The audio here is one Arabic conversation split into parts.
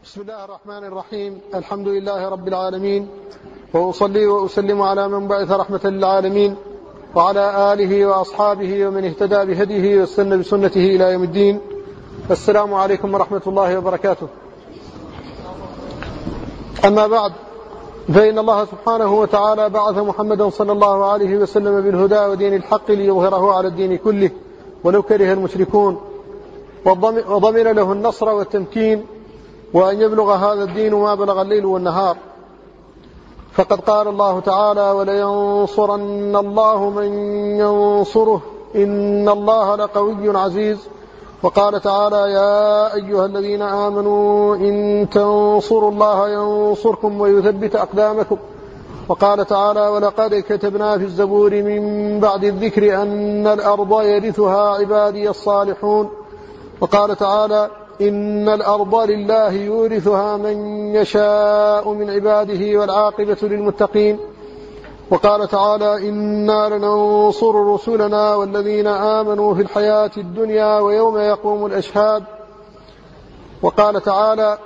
بسم الله الرحمن الرحيم. الحمد لله رب العالمين، وأصلي وأسلم على من بعث رحمة للعالمين، وعلى آله وأصحابه ومن اهتدى بهديه واستنى بسنته إلى يوم الدين. السلام عليكم ورحمة الله وبركاته. أما بعد، فإن الله سبحانه وتعالى بعث محمدا صلى الله عليه وسلم بالهدى ودين الحق ليظهره على الدين كله ولو كره المشركون، وضمن له النصر والتمكين، وأن يبلغ هذا الدين ما بلغ الليل والنهار. فقد قال الله تعالى: ولينصرن الله من ينصره إن الله لقوي عزيز. وقال تعالى: يا أيها الذين آمنوا إن تنصروا الله ينصركم ويثبت أقدامكم. وقال تعالى: ولقد كتبنا في الزبور من بعد الذكر أن الأرض يرثها عبادي الصالحون. وقال تعالى: إن الأرض لله يورثها من يشاء من عباده والعاقبة للمتقين. وقال تعالى: إنا لننصر رسلنا والذين آمنوا في الحياة الدنيا ويوم يقوم الأشهاد. وقال تعالى: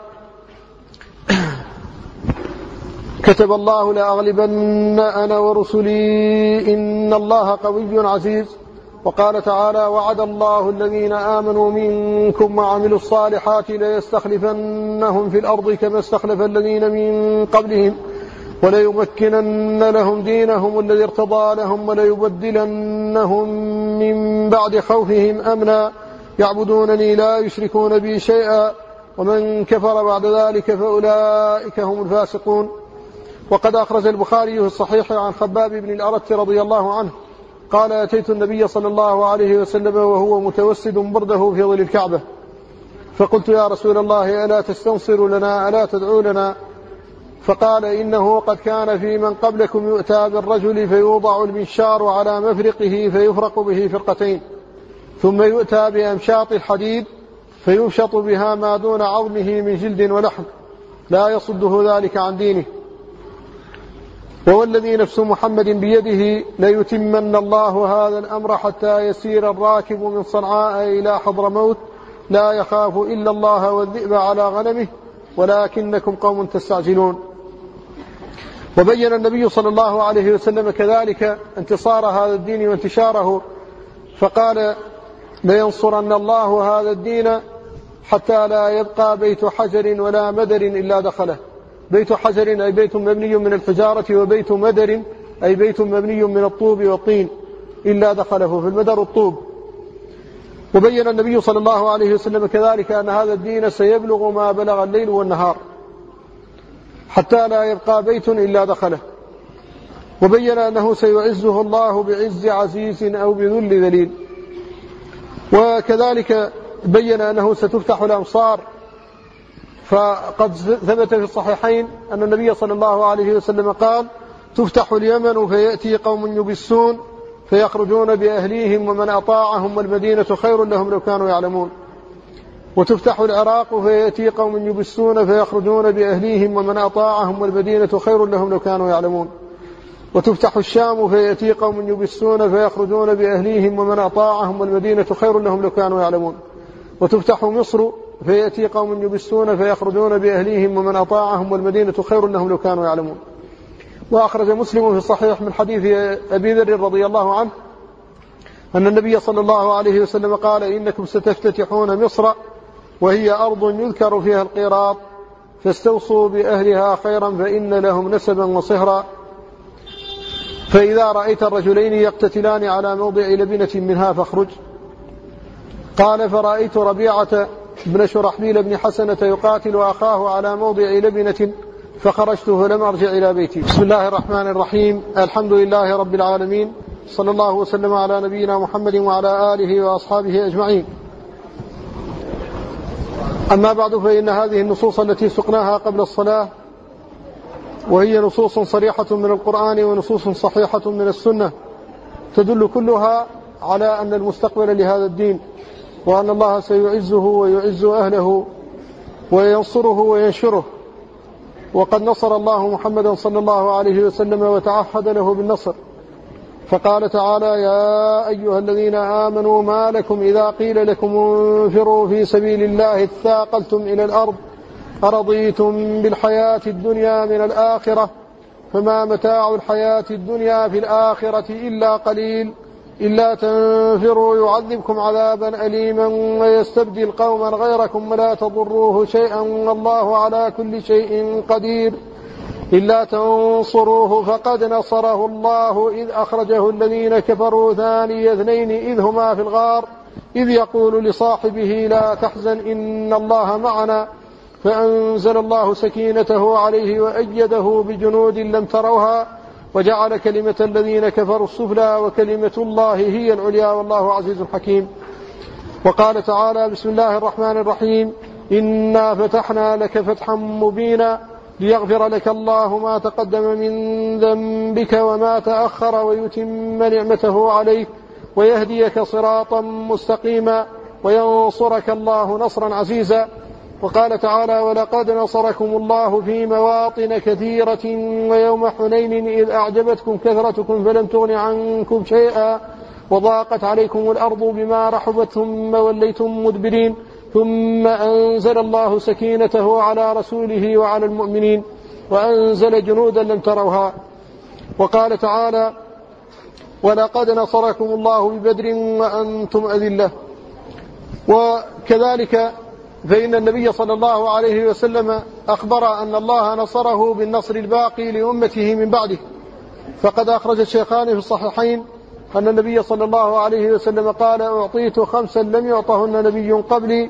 كتب الله لأغلبن أنا ورسلي إن الله قوي عزيز. وقال تعالى: وعد الله الذين آمنوا منكم وعملوا الصالحات ليستخلفنهم في الأرض كما استخلف الذين من قبلهم وليمكنن لهم دينهم الذي ارتضى لهم وليبدلنهم من بعد خوفهم أمنا يعبدونني لا يشركون بي شيئا ومن كفر بعد ذلك فأولئك هم الفاسقون. وقد أخرج البخاري في الصحيح عن خباب بن الأرت رضي الله عنه قال: أتيت النبي صلى الله عليه وسلم وهو متوسد برده في ظل الكعبة، فقلت: يا رسول الله، ألا تستنصر لنا، ألا تدعو لنا؟ فقال: إنه قد كان في من قبلكم يؤتى بالرجل فيوضع المنشار على مفرقه فيفرق به فرقتين، ثم يؤتى بأمشاط الحديد فيمشط بها ما دون عظمه من جلد ولحم، لا يصده ذلك عن دينه. والذي نفس محمد بيده ليتمن الله هذا الأمر حتى يسير الراكب من صنعاء إلى حضرموت لا يخاف إلا الله والذئب على غنمه ولكنكم قوم تستعجلون. وبين النبي صلى الله عليه وسلم كذلك انتصار هذا الدين وانتشاره، فقال: لينصرن الله هذا الدين حتى لا يبقى بيت حجر ولا مدر إلا دخله. بيت حجر أي بيت مبني من الحجارة، وبيت مدر أي بيت مبني من الطوب والطين إلا دخله، في المدر الطوب. وبين النبي صلى الله عليه وسلم كذلك أن هذا الدين سيبلغ ما بلغ الليل والنهار حتى لا يبقى بيت إلا دخله. وبين أنه سيعزه الله بعز عزيز أو بذل ذليل. وكذلك بين أنه ستفتح الأمصار، فقد ثبت في الصحيحين أن النبي صلى الله عليه وسلم قال: تفتح اليمن فيأتي قوم يبسون فيخرجون بأهليهم ومن أطاعهم والمدينة خير لهم لو كانوا يعلمون. وتفتح العراق فيأتي قوم يبسون فيخرجون بأهليهم ومن أطاعهم والمدينة خير لهم لو كانوا يعلمون. وتفتح الشام فيأتي قوم يبسون فيخرجون بأهليهم ومن أطاعهم والمدينة خير لهم لو كانوا يعلمون. وتفتح مصر فيأتي قوم يبسون فيخرجون بأهليهم ومن أطاعهم والمدينة خير لهم لو كانوا يعلمون. وأخرج مسلم في الصحيح من حديث أبي ذر رضي الله عنه أن النبي صلى الله عليه وسلم قال: إنكم ستفتتحون مصر وهي أرض يذكر فيها القيراط، فاستوصوا بأهلها خيرا فإن لهم نسبا وصهرا. فإذا رأيت الرجلين يقتتلان على موضع لبنة منها فاخرج. قال: فرأيت ربيعة بن شرحبيل بن حسنة يقاتل أخاه على موضع لبنة فخرجت فلم أرجع إلى بيتي. بسم الله الرحمن الرحيم. الحمد لله رب العالمين، صلى الله وسلم على نبينا محمد وعلى آله وأصحابه أجمعين. أما بعد، فإن هذه النصوص التي سقناها قبل الصلاة، وهي نصوص صريحة من القرآن ونصوص صحيحة من السنة، تدل كلها على أن المستقبل لهذا الدين، وأن الله سيعزه ويعز أهله وينصره وينشره. وقد نصر الله محمدا صلى الله عليه وسلم وتعهد له بالنصر، فقال تعالى: يا أيها الذين آمنوا ما لكم إذا قيل لكم انفروا في سبيل الله اثاقلتم إلى الأرض أرضيتم بالحياة الدنيا من الآخرة فما متاع الحياة الدنيا في الآخرة إلا قليل إلا تنفروا يعذبكم عذابا أليما ويستبدل قوما غيركم ولا تضروه شيئا والله على كل شيء قدير إلا تنصروه فقد نصره الله إذ أخرجه الذين كفروا ثاني اثنين إذ هما في الغار إذ يقول لصاحبه لا تحزن إن الله معنا فأنزل الله سكينته عليه وأيده بجنود لم تروها وجعل كلمة الذين كفروا السفلى وكلمة الله هي العليا والله عزيز حكيم. وقال تعالى بسم الله الرحمن الرحيم إنا فتحنا لك فتحا مبينا ليغفر لك الله ما تقدم من ذنبك وما تأخر ويتم نعمته عليك ويهديك صراطا مستقيما وينصرك الله نصرا عزيزا. وقال تعالى ولقد نصركم الله في مواطن كثيرة ويوم حنين إذ أعجبتكم كثرتكم فلم تغن عنكم شيئا وضاقت عليكم الأرض بما رحبت ثم وليتم مدبرين ثم أنزل الله سكينته على رسوله وعلى المؤمنين وأنزل جنودا لم تروها. وقال تعالى ولقد نصركم الله ببدر وأنتم أذلة. وكذلك فإن النبي صلى الله عليه وسلم أخبر أن الله نصره بالنصر الباقي لأمته من بعده فقد أخرج الشيخان في الصحيحين أن النبي صلى الله عليه وسلم قال أعطيت 5 لم يعطهن نبي قبلي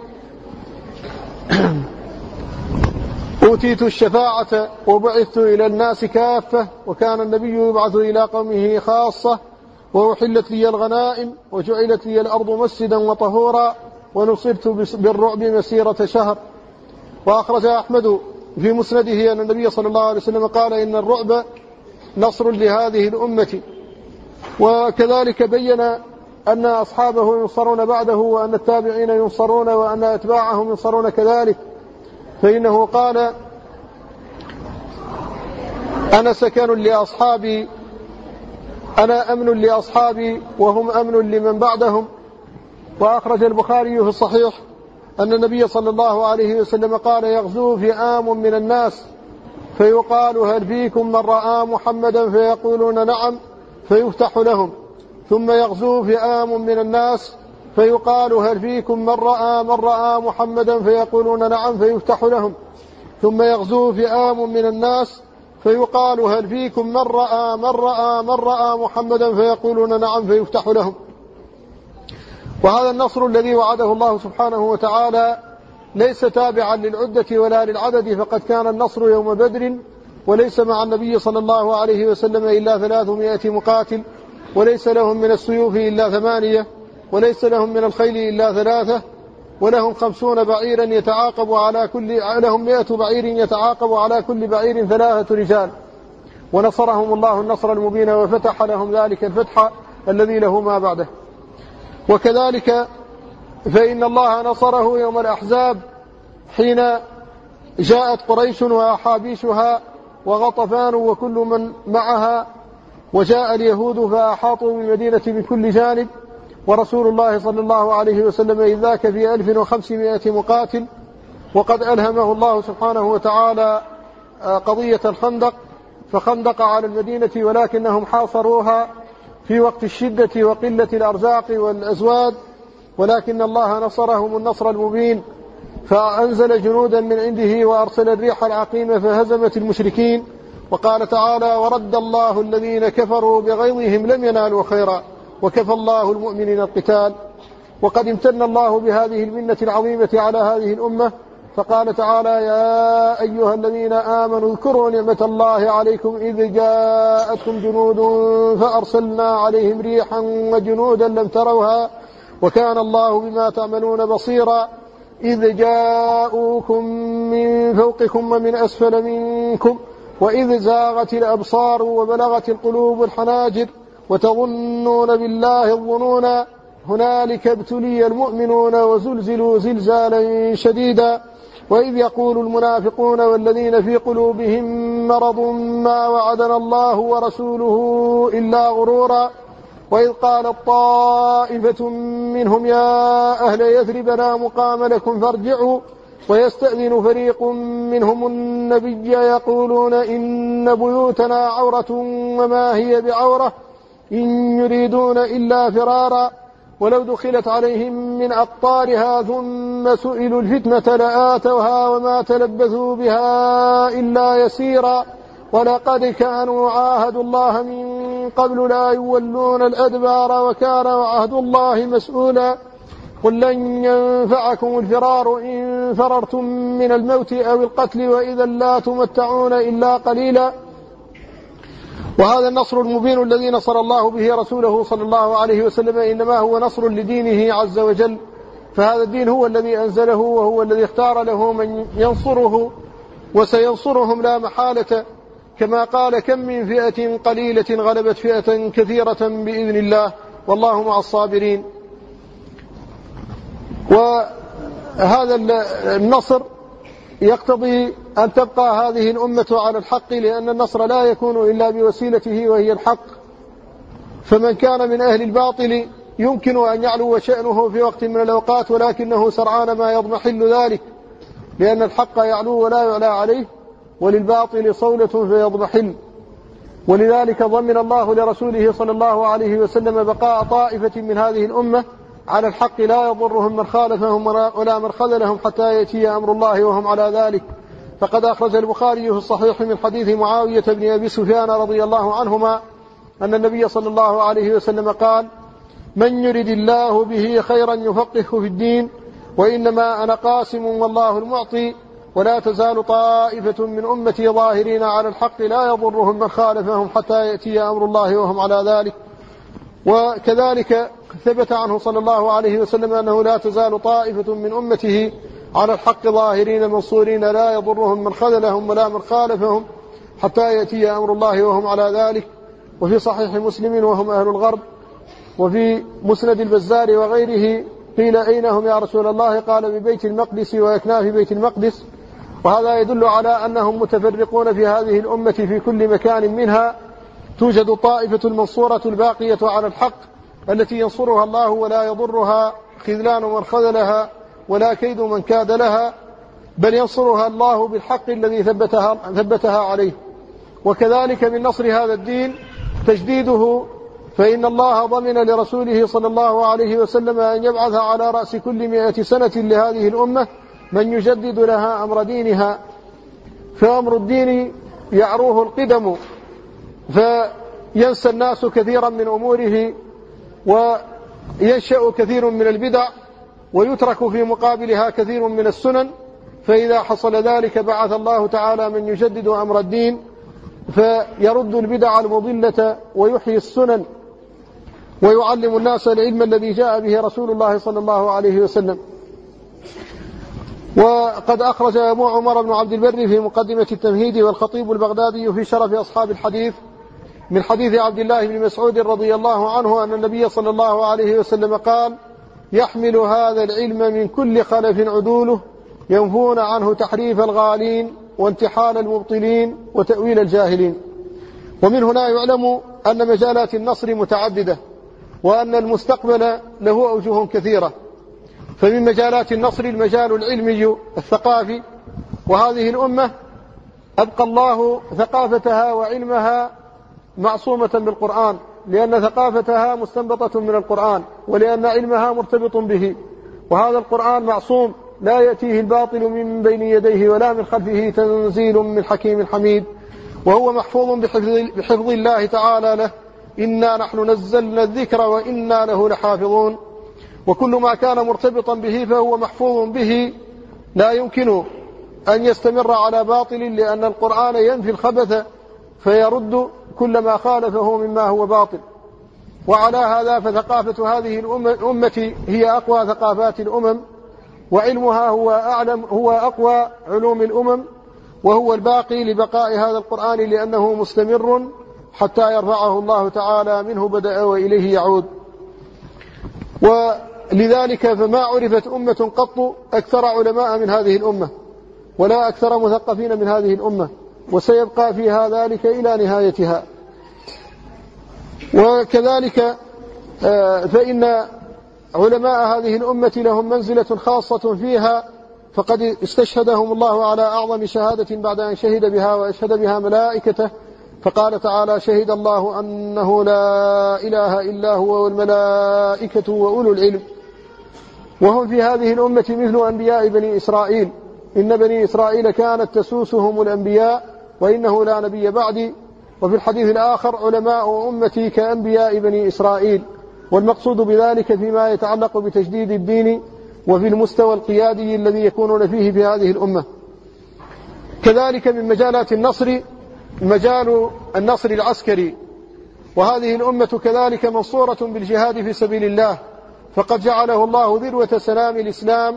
أوتيت الشفاعة وبعثت إلى الناس كافة وكان النبي يبعث إلى قومه خاصة وأحلت لي الغنائم وجعلت لي الأرض مسجدا وطهورا ونصرت بالرعب مسيرة شهر. وأخرج أحمد في مسنده أن النبي صلى الله عليه وسلم قال إن الرعب نصر لهذه الأمة. وكذلك بين أن أصحابه ينصرون بعده وأن التابعين ينصرون وأن أتباعهم ينصرون كذلك فإنه قال أنا سكن لأصحابي أنا أمن لأصحابي وهم أمن لمن بعدهم. وأخرج البخاري في الصحيح أن النبي صلى الله عليه وسلم قال يغزو فئام من الناس فيقال هل فيكم من رأى محمدا فيقولون نعم فيفتح لهم ثم يغزو فئام من الناس فيقال هل فيكم من رأى محمدا فيقولون نعم فيفتح لهم ثم يغزو فئام من الناس فيقال هل فيكم من رأى محمدا فيقولون نعم فيفتح لهم. وهذا النصر الذي وعده الله سبحانه وتعالى ليس تابعا للعدة ولا للعدد فقد كان النصر يوم بدر وليس مع النبي صلى الله عليه وسلم إلا 300 مقاتل وليس لهم من السيوف إلا 8 وليس لهم من الخيل إلا 3 ولهم 50 بعيرا يتعاقب على كل لهم 100 بعير يتعاقب على كل بعير 3 رجال. ونصرهم الله النصر المبين وفتح لهم ذلك الفتح الذي له ما بعده. وكذلك فإن الله نصره يوم الأحزاب حين جاءت قريش وأحابيشها وغطفان وكل من معها وجاء اليهود فأحاطوا بالمدينة من كل جانب ورسول الله صلى الله عليه وسلم إذ ذاك في 1500 مقاتل وقد ألهمه الله سبحانه وتعالى قضية الخندق فخندق على المدينة ولكنهم حاصروها في وقت الشدة وقلة الأرزاق والأزواد ولكن الله نصرهم النصر المبين فأنزل جنودا من عنده وأرسل الريح العقيمة فهزمت المشركين. وقال تعالى ورد الله الذين كفروا بغيظهم لم ينالوا خيرا وكفى الله المؤمنين القتال. وقد امتن الله بهذه المنة العظيمة على هذه الأمة فقال تعالى يا أيها الذين آمنوا اذكروا نعمة الله عليكم إذ جاءتكم جنود فأرسلنا عليهم ريحا وجنودا لم تروها وكان الله بما تعملون بصيرا إذ جاءوكم من فوقكم ومن أسفل منكم وإذ زاغت الأبصار وبلغت القلوب الحناجر وتظنون بالله الظنونا هنالك ابتلي المؤمنون وزلزلوا زلزالا شديدا وإذ يقول المنافقون والذين في قلوبهم مرض ما وعدنا الله ورسوله إلا غرورا وإذ قالت طائفة منهم يا أهل يثرب لا مقام لكم فارجعوا ويستأذن فريق منهم النبي يقولون إن بيوتنا عورة وما هي بعورة إن يريدون إلا فرارا ولو دخلت عليهم من أقطارها ثم سئلوا الفتنة لآتوها وما تلبثوا بها إلا يسيرا ولقد كانوا عاهدوا الله من قبل لا يولون الأدبار وكان عهد الله مسؤولا قل لن ينفعكم الفرار إن فررتم من الموت أو القتل وإذا لا تمتعون إلا قليلا. وهذا النصر المبين الذي نصر الله به رسوله صلى الله عليه وسلم إنما هو نصر لدينه عز وجل، فهذا الدين هو الذي أنزله وهو الذي اختار له من ينصره وسينصرهم لا محالة، كما قال كم من فئة قليلة غلبت فئة كثيرة بإذن الله والله مع الصابرين. وهذا النصر يقتضي أن تبقى هذه الأمة على الحق، لأن النصر لا يكون إلا بوسيلته وهي الحق، فمن كان من أهل الباطل يمكن أن يعلو شأنه في وقت من الأوقات، ولكنه سرعان ما يضمحل ذلك، لأن الحق يعلو ولا يعلى عليه، وللباطل صولة فيضمحل. ولذلك ضمن الله لرسوله صلى الله عليه وسلم بقاء طائفة من هذه الأمة على الحق لا يضرهم من خالفهم ولا من خذلهم حتى يأتي أمر الله وهم على ذلك. فقد أخرج البخاري في الصحيح من حديث معاوية بن أبي سفيان رضي الله عنهما أن النبي صلى الله عليه وسلم قال: من يرد الله به خيرا يفقهه في الدين، وإنما أنا قاسم والله المعطي، ولا تزال طائفة من أمتي ظاهرين على الحق لا يضرهم من خالفهم حتى يأتي أمر الله وهم على ذلك. وكذلك ثبت عنه صلى الله عليه وسلم أنه لا تزال طائفة من أمته على الحق ظاهرين منصورين لا يضرهم من خذلهم ولا من خالفهم حتى يأتي أمر الله وهم على ذلك. وفي صحيح مسلم وهم أهل الغرب، وفي مسند البزار وغيره قيل: أين هم يا رسول الله؟ قال: ببيت المقدس وأكناف بيت المقدس. وهذا يدل على أنهم متفرقون في هذه الأمة في كل مكان منها توجد طائفة المنصورة الباقية على الحق التي ينصرها الله ولا يضرها خذلان من خذلها ولا كيد من كاد لها، بل ينصرها الله بالحق الذي ثبتها عليه. وكذلك من نصر هذا الدين تجديده، فإن الله ضمن لرسوله صلى الله عليه وسلم أن يبعث على رأس كل 100 سنة لهذه الأمة من يجدد لها أمر دينها، فأمر الدين يعروه القدم، فينسى الناس كثيرا من أموره وينشأ كثير من البدع ويترك في مقابلها كثير من السنن. فإذا حصل ذلك بعث الله تعالى من يجدد أمر الدين فيرد البدع المضلة ويحيي السنن ويعلم الناس العلم الذي جاء به رسول الله صلى الله عليه وسلم. وقد أخرج أبو عمر بن عبد البر في مقدمة التمهيد والخطيب البغدادي في شرف أصحاب الحديث من حديث عبد الله بن مسعود رضي الله عنه أن النبي صلى الله عليه وسلم قال: يحمل هذا العلم من كل خلف عدوله ينفون عنه تحريف الغالين وانتحال المبطلين وتأويل الجاهلين. ومن هنا يعلم أن مجالات النصر متعددة، وأن المستقبل له أوجه كثيرة. فمن مجالات النصر المجال العلمي الثقافي، وهذه الأمة أبقى الله ثقافتها وعلمها معصومة بالقرآن، لأن ثقافتها مستنبطة من القرآن، ولأن علمها مرتبط به. وهذا القرآن معصوم لا يأتيه الباطل من بين يديه ولا من خلفه، تنزيل من حكيم حميد، وهو محفوظ بحفظ الله تعالى له: إنا نحن نزلنا الذكر وإنا له لحافظون. وكل ما كان مرتبطا به فهو محفوظ به، لا يمكن أن يستمر على باطل، لأن القرآن ينفي الخبث فيرد كل ما خالفه مما هو باطل. وعلى هذا فثقافة هذه الأمة هي أقوى ثقافات الأمم، وعلمها هو أقوى علوم الأمم، وهو الباقي لبقاء هذا القرآن، لأنه مستمر حتى يرفعه الله تعالى منه بدأ وإليه يعود. ولذلك فما عرفت أمة قط أكثر علماء من هذه الأمة، ولا أكثر مثقفين من هذه الأمة، وسيبقى فيها ذلك إلى نهايتها. وكذلك فإن علماء هذه الأمة لهم منزلة خاصة فيها، فقد استشهدهم الله على أعظم شهادة بعد أن شهد بها وأشهد بها ملائكته، فقال تعالى: شهد الله أنه لا إله إلا هو والملائكة وأولو العلم. وهم في هذه الأمة مثل أنبياء بني إسرائيل، إن بني إسرائيل كانت تسوسهم الأنبياء وإنه لا نبي بعدي. وفي الحديث الآخر: علماء أمتي كأنبياء بني إسرائيل. والمقصود بذلك فيما يتعلق بتجديد الدين وفي المستوى القيادي الذي يكونون فيه في هذه الأمة. كذلك من مجالات النصر مجال النصر العسكري، وهذه الأمة كذلك منصورة بالجهاد في سبيل الله، فقد جعله الله ذروة سلام الإسلام،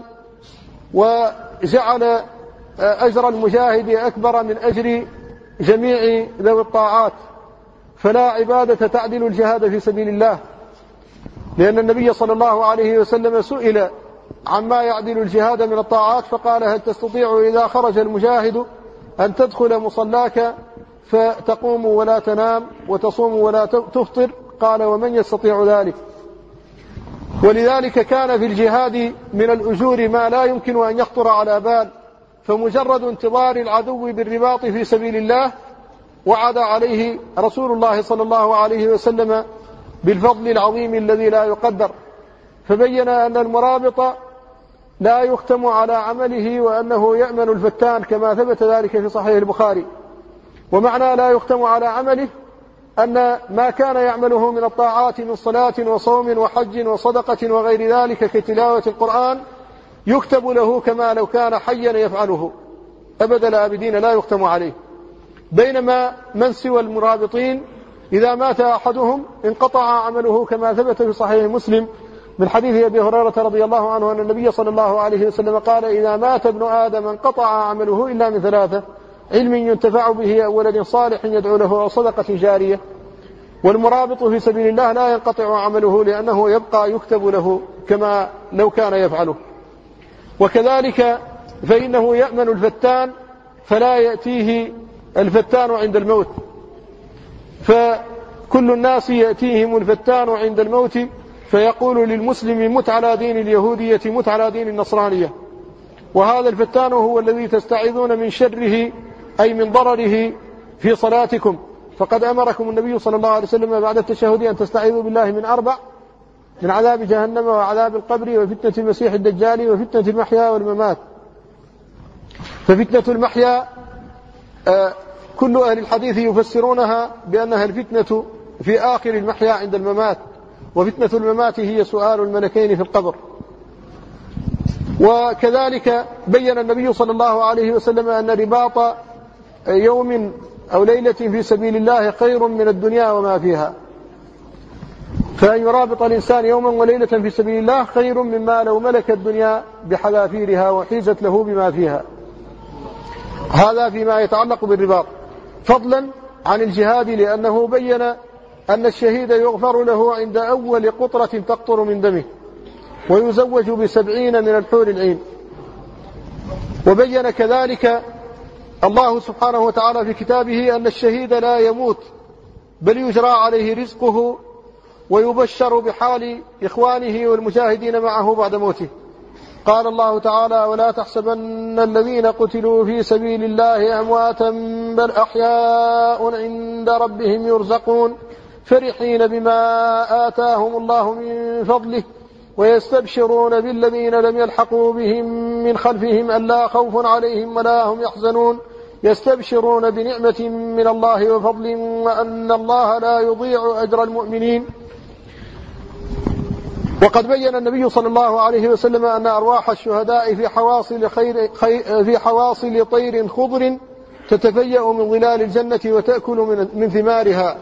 وجعل أجر المجاهد أكبر من أجر جميع ذوي الطاعات، فلا عبادة تعدل الجهاد في سبيل الله، لأن النبي صلى الله عليه وسلم سئل عما يعدل الجهاد من الطاعات فقال: هل تستطيع إذا خرج المجاهد أن تدخل مصلاك فتقوم ولا تنام وتصوم ولا تفطر؟ قال: ومن يستطيع ذلك؟ ولذلك كان في الجهاد من الأجور ما لا يمكن أن يخطر على بال، فمجرد انتظار العدو بالرباط في سبيل الله وعد عليه رسول الله صلى الله عليه وسلم بالفضل العظيم الذي لا يقدر، فبين أن المرابط لا يختم على عمله وأنه يأمن الفتان، كما ثبت ذلك في صحيح البخاري. ومعنى لا يختم على عمله أن ما كان يعمله من الطاعات من صلاة وصوم وحج وصدقة وغير ذلك كتلاوة القرآن يكتب له كما لو كان حيا يفعله أبد الآبدين، لا يختم عليه. بينما من سوى المرابطين إذا مات أحدهم انقطع عمله، كما ثبت في صحيح مسلم من حديث أبي هريرة رضي الله عنه أن النبي صلى الله عليه وسلم قال: إذا مات ابن آدم انقطع عمله إلا من ثلاثة: علم ينتفع به أو ولد صالح يدعو له أو صدقة جارية. والمرابط في سبيل الله لا ينقطع عمله لأنه يبقى يكتب له كما لو كان يفعله. وكذلك فإنه يأمن الفتان فلا يأتيه الفتان عند الموت، فكل الناس يأتيهم الفتان عند الموت فيقول للمسلم: مت على دين اليهودية، مت على دين النصرانية. وهذا الفتان هو الذي تستعيذون من شره أي من ضرره في صلاتكم، فقد أمركم النبي صلى الله عليه وسلم بعد التشهد أن تستعيذوا بالله من أربع: من عذاب جهنم وعذاب القبر وفتنة المسيح الدجال وفتنة المحيا والممات. ففتنة المحيا كل أهل الحديث يفسرونها بأنها الفتنة في آخر المحيا عند الممات، وفتنة الممات هي سؤال الملكين في القبر. وكذلك بين النبي صلى الله عليه وسلم أن رباط يوم أو ليلة في سبيل الله خير من الدنيا وما فيها، فأن يرابط الإنسان يوما وليلة في سبيل الله خير مما لو ملك الدنيا بحذافيرها وحيزت له بما فيها. هذا فيما يتعلق بالرباط، فضلا عن الجهاد، لأنه بين أن الشهيد يغفر له عند أول قطرة تقطر من دمه ويزوج ب70 من الحور العين. وبين كذلك الله سبحانه وتعالى في كتابه أن الشهيد لا يموت بل يجرى عليه رزقه ويبشر بحال إخوانه والمجاهدين معه بعد موته. قال الله تعالى: ولا تحسبن الذين قتلوا في سبيل الله أمواتا بل أحياء عند ربهم يرزقون فرحين بما آتاهم الله من فضله ويستبشرون بالذين لم يلحقوا بهم من خلفهم ألا خوف عليهم ولا هم يحزنون يستبشرون بنعمة من الله وفضل وأن الله لا يضيع أجر المؤمنين. وقد بين النبي صلى الله عليه وسلم أن أرواح الشهداء في حواصل طير خضر تتفيأ من ظلال الجنة وتأكل من ثمارها.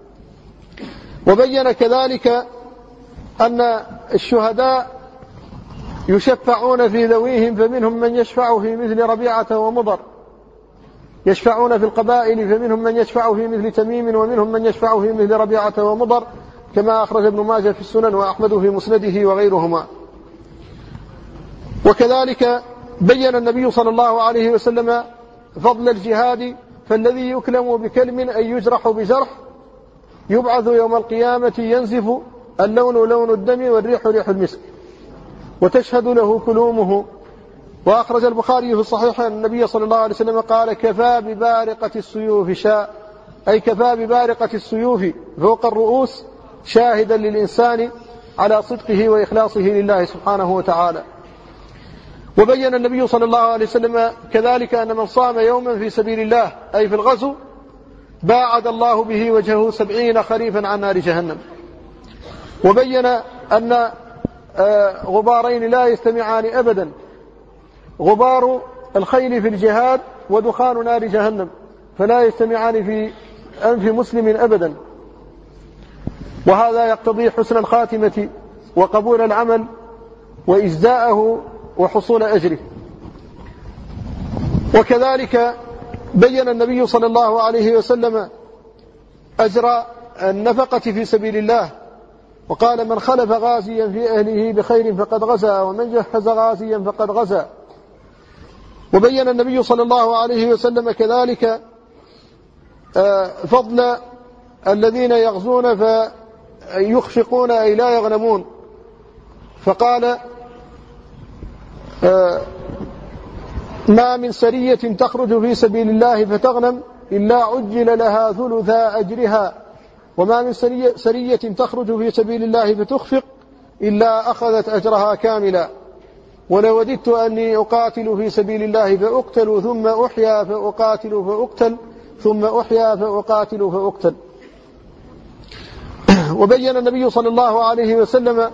وبين كذلك أن الشهداء يشفعون في ذويهم، فمنهم من يشفع في مثل ربيعة ومضر، يشفعون في القبائل فمنهم من يشفع في مثل تميم ومنهم من يشفع في مثل ربيعة ومضر، كما أخرج ابن ماجه في السنن وأحمد في مسنده وغيرهما. وكذلك بين النبي صلى الله عليه وسلم فضل الجهاد، فالذي يكلم بكلم أي يجرح بجرح يبعث يوم القيامة ينزف اللون لون الدم والريح ريح المسك، وتشهد له كلومه وأخرج البخاري في الصحيح أن النبي صلى الله عليه وسلم قال: كفى ببارقة السيوف شاء، أي كفى ببارقة السيوف فوق الرؤوس شاهدا للإنسان على صدقه وإخلاصه لله سبحانه وتعالى. وبين النبي صلى الله عليه وسلم كذلك أن من صام يوما في سبيل الله أي في الغزو باعد الله به وجهه 70 خريفا عن نار جهنم. وبين أن غبارين لا يجتمعان أبدا: غبار الخيل في الجهاد ودخان نار جهنم، فلا يجتمعان في أنف مسلم أبدا. وهذا يقتضي حسن الخاتمة وقبول العمل وإجزاءه وحصول أجره. وكذلك بين النبي صلى الله عليه وسلم أجر النفقة في سبيل الله، وقال: من خلف غازيا في أهله بخير فقد غزا، ومن جهز غازيا فقد غزا. وبين النبي صلى الله عليه وسلم كذلك فضل الذين يغزون فيخفقون أي لا يغنمون، فقال: ما من سرية تخرج في سبيل الله فتغنم إلا عجل لها ثلثا أجرها، وما من سرية تخرج في سبيل الله فتخفق إلا أخذت أجرها كاملا. ولوددت أني أقاتل في سبيل الله فأقتل ثم أحيا فأقاتل فأقتل ثم أحيا فأقاتل فأقتل. وبين النبي صلى الله عليه وسلم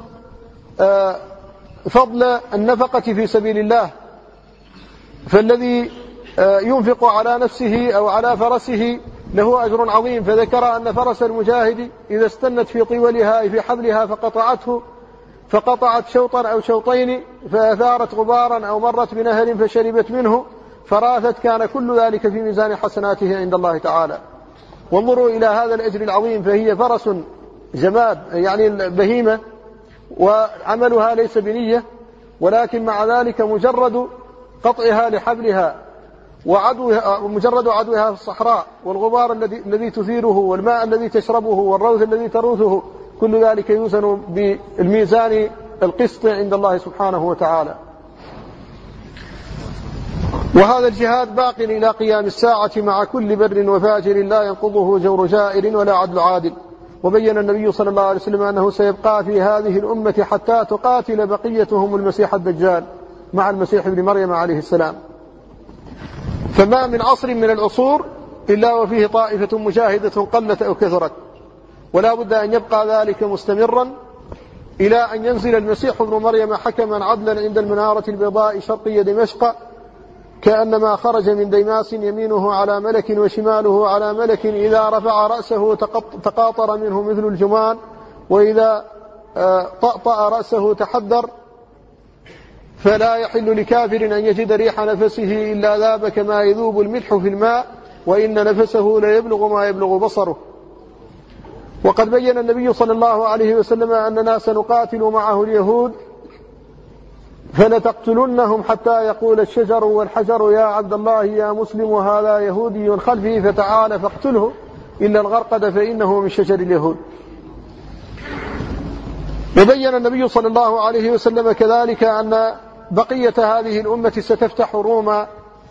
فضل النفقة في سبيل الله، فالذي ينفق على نفسه أو على فرسه له أجر عظيم، فذكر أن فرس المجاهد إذا استنت في طولها أي في حبلها فقطعت شوطا أو شوطين فأثارت غبارا أو مرت بنهر فشربت منه فراثت، كان كل ذلك في ميزان حسناته عند الله تعالى. وانظروا إلى هذا الأجر العظيم، فهي فرس جماد يعني بهيمة، وعملها ليس بنية، ولكن مع ذلك مجرد قطعها لحبلها ومجرد عدوها في الصحراء والغبار الذي تثيره والماء الذي تشربه والروث الذي تروثه، كل ذلك يوزن بالميزان القسط عند الله سبحانه وتعالى. وهذا الجهاد باق إلى قيام الساعة مع كل بر وفاجر لا ينقضه جور جائر ولا عدل عادل. وبين النبي صلى الله عليه وسلم أنه سيبقى في هذه الأمة حتى تقاتل بقيتهم المسيح الدجال مع المسيح ابن مريم عليه السلام. فما من عصر من العصور إلا وفيه طائفة مجاهدة قلت أو كثرت، ولا بد أن يبقى ذلك مستمرا إلى أن ينزل المسيح ابن مريم حكما عدلا عند المنارة البيضاء شرقي دمشق، كأنما خرج من ديماس يمينه على ملك وشماله على ملك، إذا رفع رأسه تقاطر منه مثل الجمان، وإذا طأطأ رأسه تحدر، فلا يحل لكافر أن يجد ريح نفسه إلا ذاب كما يذوب الملح في الماء، وإن نفسه ليبلغ ما يبلغ بصره. وقد بين النبي صلى الله عليه وسلم أننا سنقاتل معه اليهود فلتقتلنهم حتى يقول الشجر والحجر يا عبد الله يا مسلم هذا يهودي خلفي فتعال فاقتله إلا الغرقد فإنه من شجر اليهود. وبين النبي صلى الله عليه وسلم كذلك أن بقية هذه الأمة ستفتح روما،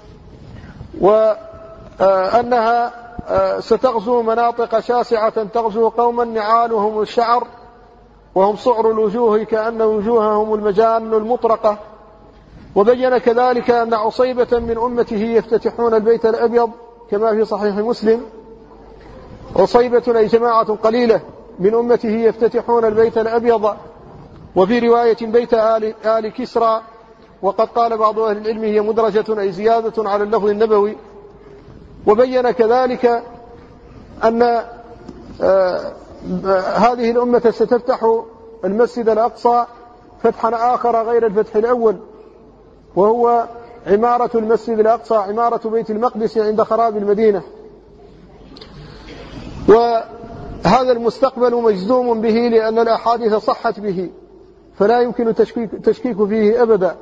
وأنها ستغزو مناطق شاسعة، تغزو قوما نعالهم الشعر وهم صعر الوجوه كأن وجوههم المجان المطرقة. وبين كذلك أن عصيبة من أمته يفتتحون البيت الأبيض كما في صحيح مسلم، عصيبة أي جماعة قليلة من أمته يفتتحون البيت الأبيض، وفي رواية بيت آل كسرى، وقد قال بعض أهل العلم هي مدرجة أي زيادة على اللفظ النبوي. وبين كذلك أن هذه الأمة ستفتح المسجد الأقصى فتحا آخر غير الفتح الأول، وهو عمارة المسجد الأقصى، عمارة بيت المقدس عند خراب المدينة. وهذا المستقبل مجزوم به لأن الأحاديث صحت به، فلا يمكن تشكيك فيه أبدا.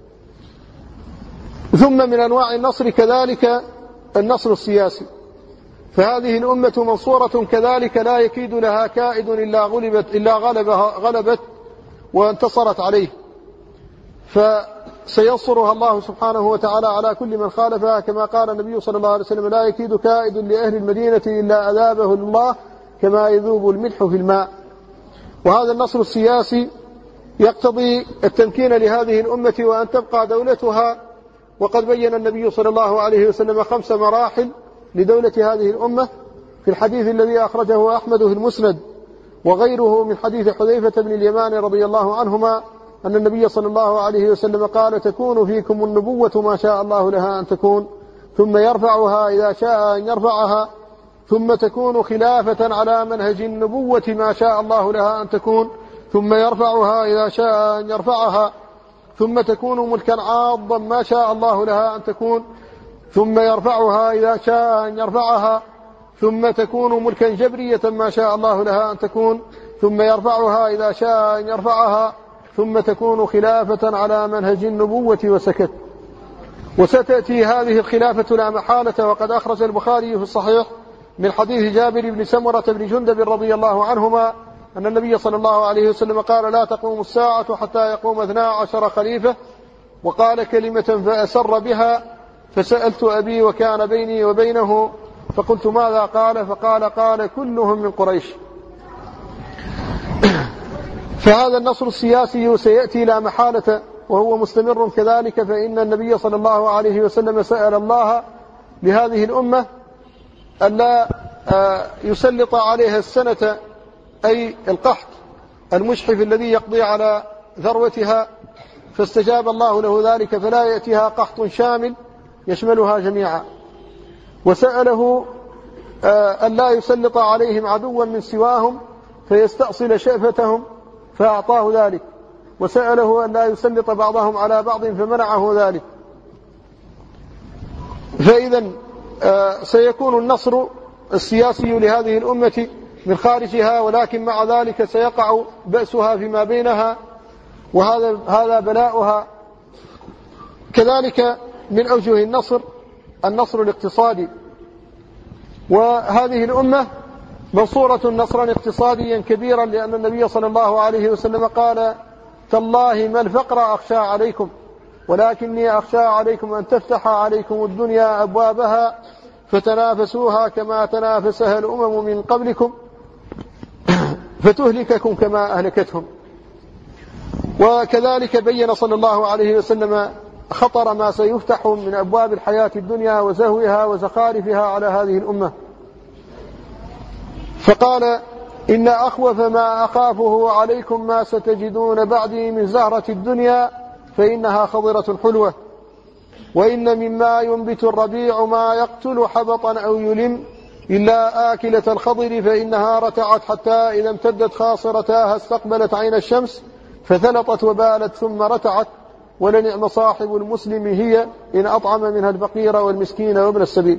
ثم من أنواع النصر كذلك النصر السياسي، فهذه الأمة منصورة كذلك لا يكيد لها كائد إلا غلبت وانتصرت عليه. سينصرها الله سبحانه وتعالى على كل من خالفها، كما قال النبي صلى الله عليه وسلم: لا يكيد كائد لأهل المدينة إلا أذابه الله كما يذوب الملح في الماء. وهذا النصر السياسي يقتضي التمكين لهذه الأمة وأن تبقى دولتها، وقد بين النبي صلى الله عليه وسلم 5 مراحل لدولة هذه الأمة في الحديث الذي أخرجه أحمد في المسند وغيره من حديث حذيفة بن اليمان رضي الله عنهما أن النبي صلى الله عليه وسلم قال: تكون فيكم النبوة ما شاء الله لها أن تكون، ثم يرفعها إذا شاء أن يرفعها، ثم تكون خلافة على منهج النبوة ما شاء الله لها أن تكون، ثم يرفعها إذا شاء أن يرفعها، ثم تكون ملكا عاضا ما شاء الله لها أن تكون، ثم يرفعها إذا شاء أن يرفعها، ثم تكون ملكا جبرية ما شاء الله لها أن تكون، ثم يرفعها إذا شاء أن يرفعها، ثم تكون خلافة على منهج النبوة وسكت. وستأتي هذه الخلافة لا محالة، وقد أخرج البخاري في الصحيح من حديث جابر بن سمرة بن جندب رضي الله عنهما أن النبي صلى الله عليه وسلم قال: لا تقوم الساعة حتى يقوم 12 خليفة. وقال كلمة فأسر بها، فسألت أبي وكان بيني وبينه فقلت: ماذا قال؟ فقال: كلهم من قريش. فهذا النصر السياسي سيأتي لا محالة وهو مستمر كذلك، فإن النبي صلى الله عليه وسلم سأل الله لهذه الأمة ألا يسلط عليها السنة، أي القحط المشحف الذي يقضي على ذروتها، فاستجاب الله له ذلك، فلا يأتيها قحط شامل يشملها جميعا. وسأله ألا يسلط عليهم عدوا من سواهم فيستأصل شأفتهم، فأعطاه ذلك. وسأله ألا يسلط بعضهم على بعض فمنعه ذلك. فإذا سيكون النصر السياسي لهذه الأمة من خارجها، ولكن مع ذلك سيقع بأسها فيما بينها، وهذا بلاؤها. كذلك من أوجه النصر الاقتصادي، وهذه الأمة منصورة نصرا اقتصاديا كبيرا، لأن النبي صلى الله عليه وسلم قال: تالله ما الفقر أخشى عليكم، ولكني أخشى عليكم أن تفتح عليكم الدنيا أبوابها فتنافسوها كما تنافسها الأمم من قبلكم فتهلككم كما أهلكتهم. وكذلك بين صلى الله عليه وسلم خطر ما سيفتح من أبواب الحياة الدنيا وزهوها وزخارفها على هذه الأمة، فقال: إن أخوف ما أخافه عليكم ما ستجدون بعدي من زهرة الدنيا فإنها خضرة حلوة، وإن مما ينبت الربيع ما يقتل حبطا أو يلم إلا آكلة الخضر فإنها رتعت حتى إذا امتدت خاصرتاها استقبلت عين الشمس فثلطت وبالت ثم رتعت، ولنعم صاحب المسلم هي إن أطعم منها الفقير والمسكين وابن السبيل.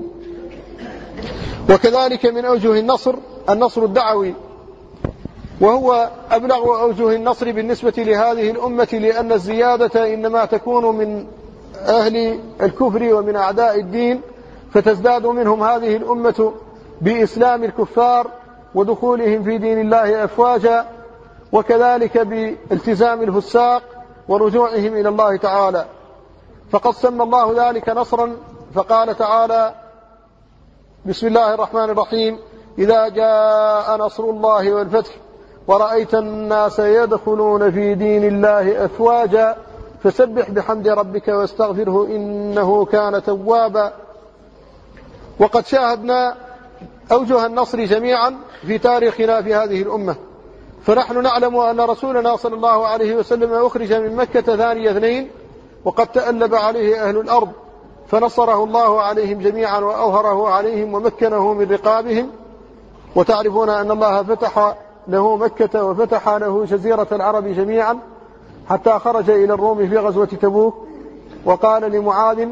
وكذلك من أوجه النصر الدعوي، وهو أبلغ أوجه النصر بالنسبة لهذه الأمة، لأن الزيادة إنما تكون من أهل الكفر ومن أعداء الدين، فتزداد منهم هذه الأمة بإسلام الكفار ودخولهم في دين الله أفواجا، وكذلك بالتزام الفساق ورجوعهم إلى الله تعالى. فقد سمى الله ذلك نصرا، فقال تعالى: بسم الله الرحمن الرحيم: إذا جاء نصر الله والفتح ورأيت الناس يدخلون في دين الله أفواجا فسبح بحمد ربك واستغفره إنه كان توابا. وقد شاهدنا أوجه النصر جميعا في تاريخنا في هذه الأمة، فنحن نعلم أن رسولنا صلى الله عليه وسلم أخرج من مكة ثاني 2، وقد تألب عليه أهل الأرض فنصره الله عليهم جميعا وأوهره عليهم ومكنه من رقابهم. وتعرفون أن الله فتح له مكة وفتح له جزيرة العرب جميعا حتى خرج إلى الروم في غزوة تبوك، وقال لمعاذ: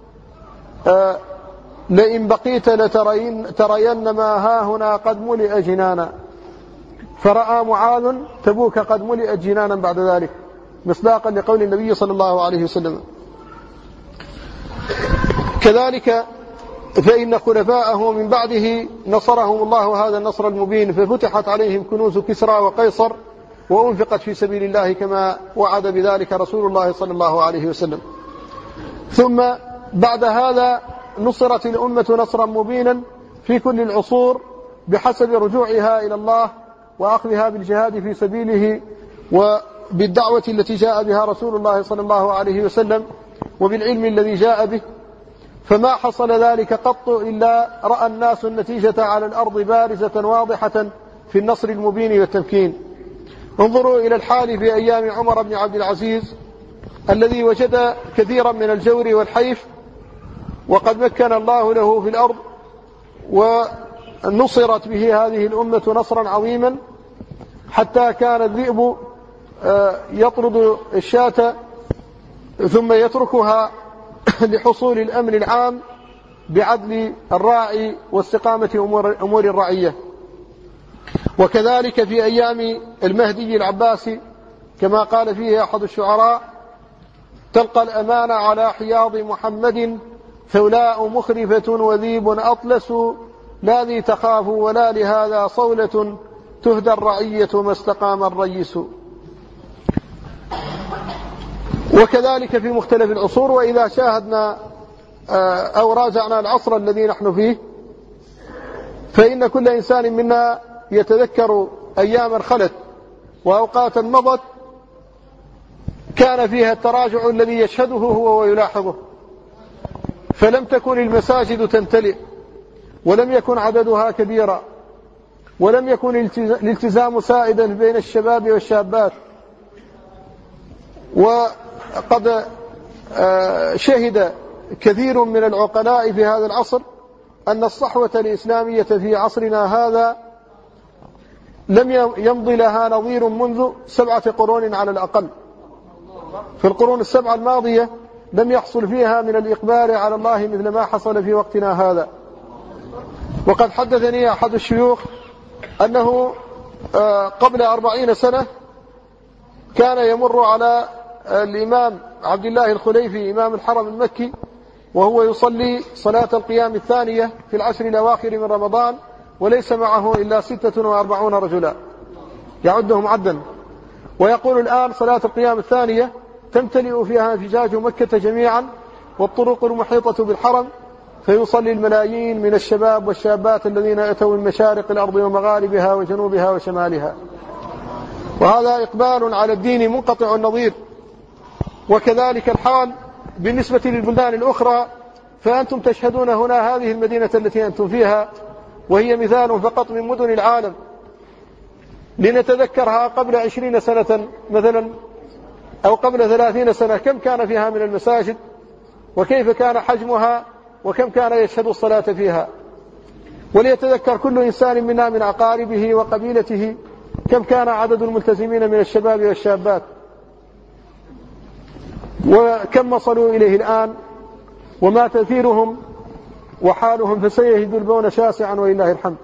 لئن بقيت لترين ما هاهنا قد ملئ جنانا. فرأى معاذ تبوك قد ملئت جنانا بعد ذلك، مصداقا لقول النبي صلى الله عليه وسلم. كذلك فإن خلفاءه من بعده نصرهم الله هذا النصر المبين، ففتحت عليهم كنوز كسرى وقيصر وأنفقت في سبيل الله كما وعد بذلك رسول الله صلى الله عليه وسلم. ثم بعد هذا نصرت الأمة نصرا مبينا في كل العصور بحسب رجوعها إلى الله وأخذها بالجهاد في سبيله وبالدعوة التي جاء بها رسول الله صلى الله عليه وسلم وبالعلم الذي جاء به. فما حصل ذلك قط إلا رأى الناس النتيجة على الأرض بارزة واضحة في النصر المبين والتمكين. انظروا إلى الحال في أيام عمر بن عبد العزيز الذي وجد كثيرا من الجور والحيف، وقد مكن الله له في الأرض ونصرت به هذه الأمة نصرا عظيما، حتى كان الذئب يطرد الشاة ثم يتركها لحصول الأمن العام بعدل الراعي واستقامة أمور الرعية. وكذلك في أيام المهدي العباسي كما قال فيه أحد الشعراء: تلقى الأمان على حياض محمد ثولاء مخرفة وذيب أطلس، لا ذي تخاف ولا لهذا صولة تهدى الرعية ما استقام الريس. وكذلك في مختلف العصور. وإذا شاهدنا أو راجعنا العصر الذي نحن فيه فإن كل إنسان منا يتذكر أياما خلت وأوقاتا مضت كان فيها التراجع الذي يشهده هو ويلاحظه، فلم تكن المساجد تمتلئ، ولم يكن عددها كبيرا، ولم يكن الالتزام سائدا بين الشباب والشابات. وقد شهد كثير من العقلاء في هذا العصر أن الصحوة الإسلامية في عصرنا هذا لم يمضي لها نظير منذ 7 قرون على الأقل. في القرون ال7 الماضية لم يحصل فيها من الإقبال على الله مثل ما حصل في وقتنا هذا. وقد حدثني أحد الشيوخ أنه قبل 40 سنة كان يمر على الإمام عبد الله الخليفي إمام الحرم المكي وهو يصلي صلاة القيام الثانية في العشر الأواخر من رمضان، وليس معه إلا 46 رجلا يعدهم عدا، ويقول الآن صلاة القيام الثانية تمتلئ فيها فجاج مكة جميعا والطرق المحيطة بالحرم، فيصلي الملايين من الشباب والشابات الذين أتوا من مشارق الأرض ومغاربها وجنوبها وشمالها. وهذا إقبال على الدين منقطع النظير. وكذلك الحال بالنسبة للبلدان الأخرى، فأنتم تشهدون هنا هذه المدينة التي أنتم فيها، وهي مثال فقط من مدن العالم. لنتذكرها قبل 20 سنة مثلا أو قبل 30 سنة كم كان فيها من المساجد، وكيف كان حجمها، وكم كان يشهد الصلاة فيها. وليتذكر كل إنسان منا من أقاربه وقبيلته كم كان عدد الملتزمين من الشباب والشابات، وكم وصلوا إليه الآن، وما تأثيرهم وحالهم، فسيهدلبون شاسعا ولله الحمد.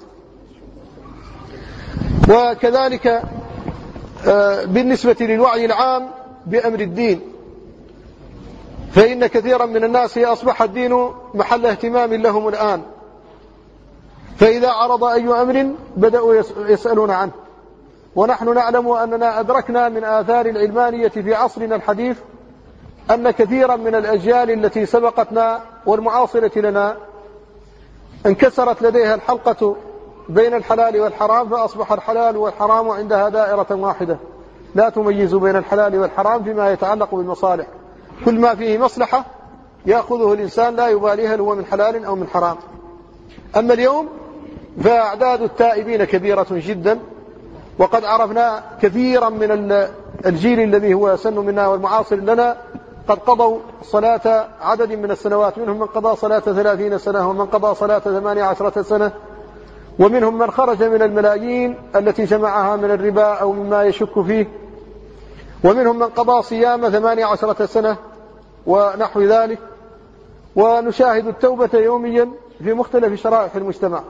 وكذلك بالنسبة للوعي العام بأمر الدين، فإن كثيرا من الناس أصبح الدين محل اهتمام لهم الآن، فإذا عرض أي أمر بدأوا يسألون عنه. ونحن نعلم أننا أدركنا من آثار العلمانية في عصرنا الحديث أن كثيرا من الأجيال التي سبقتنا والمعاصرة لنا انكسرت لديها الحلقة بين الحلال والحرام، فأصبح الحلال والحرام عندها دائرة واحدة لا تميز بين الحلال والحرام فيما يتعلق بالمصالح. كل ما فيه مصلحة يأخذه الإنسان لا يبالي هل هو من حلال أو من حرام. أما اليوم فأعداد التائبين كبيرة جدا، وقد عرفنا كثيرا من الجيل الذي هو سن منا والمعاصر لنا قد قضوا صلاة عدد من السنوات، منهم من قضى صلاة 30 سنة، ومن قضى صلاة 18 سنة، ومنهم من خرج من الملايين التي جمعها من الربا أو مما يشك فيه، ومنهم من قضى صيام 18 سنة ونحو ذلك. ونشاهد التوبة يوميا في مختلف شرائح المجتمع.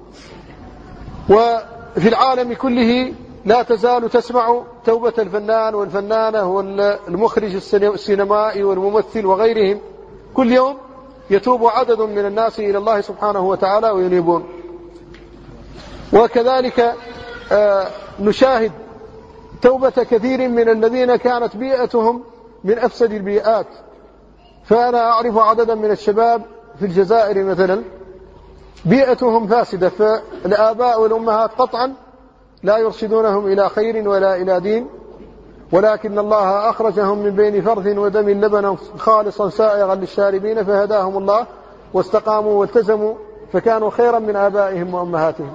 وفي العالم كله لا تزال تسمع توبة الفنان والفنانة والمخرج السينمائي والممثل وغيرهم، كل يوم يتوب عدد من الناس إلى الله سبحانه وتعالى وينيبون. وكذلك نشاهد توبة كثير من الذين كانت بيئتهم من أفسد البيئات. فأنا أعرف عددا من الشباب في الجزائر مثلا بيئتهم فاسدة، فالآباء والأمهات قطعا لا يرشدونهم إلى خير ولا إلى دين، ولكن الله أخرجهم من بين فرث ودم لبنا خالصا سائغا للشاربين فهداهم الله واستقاموا والتزموا فكانوا خيرا من آبائهم وأمهاتهم.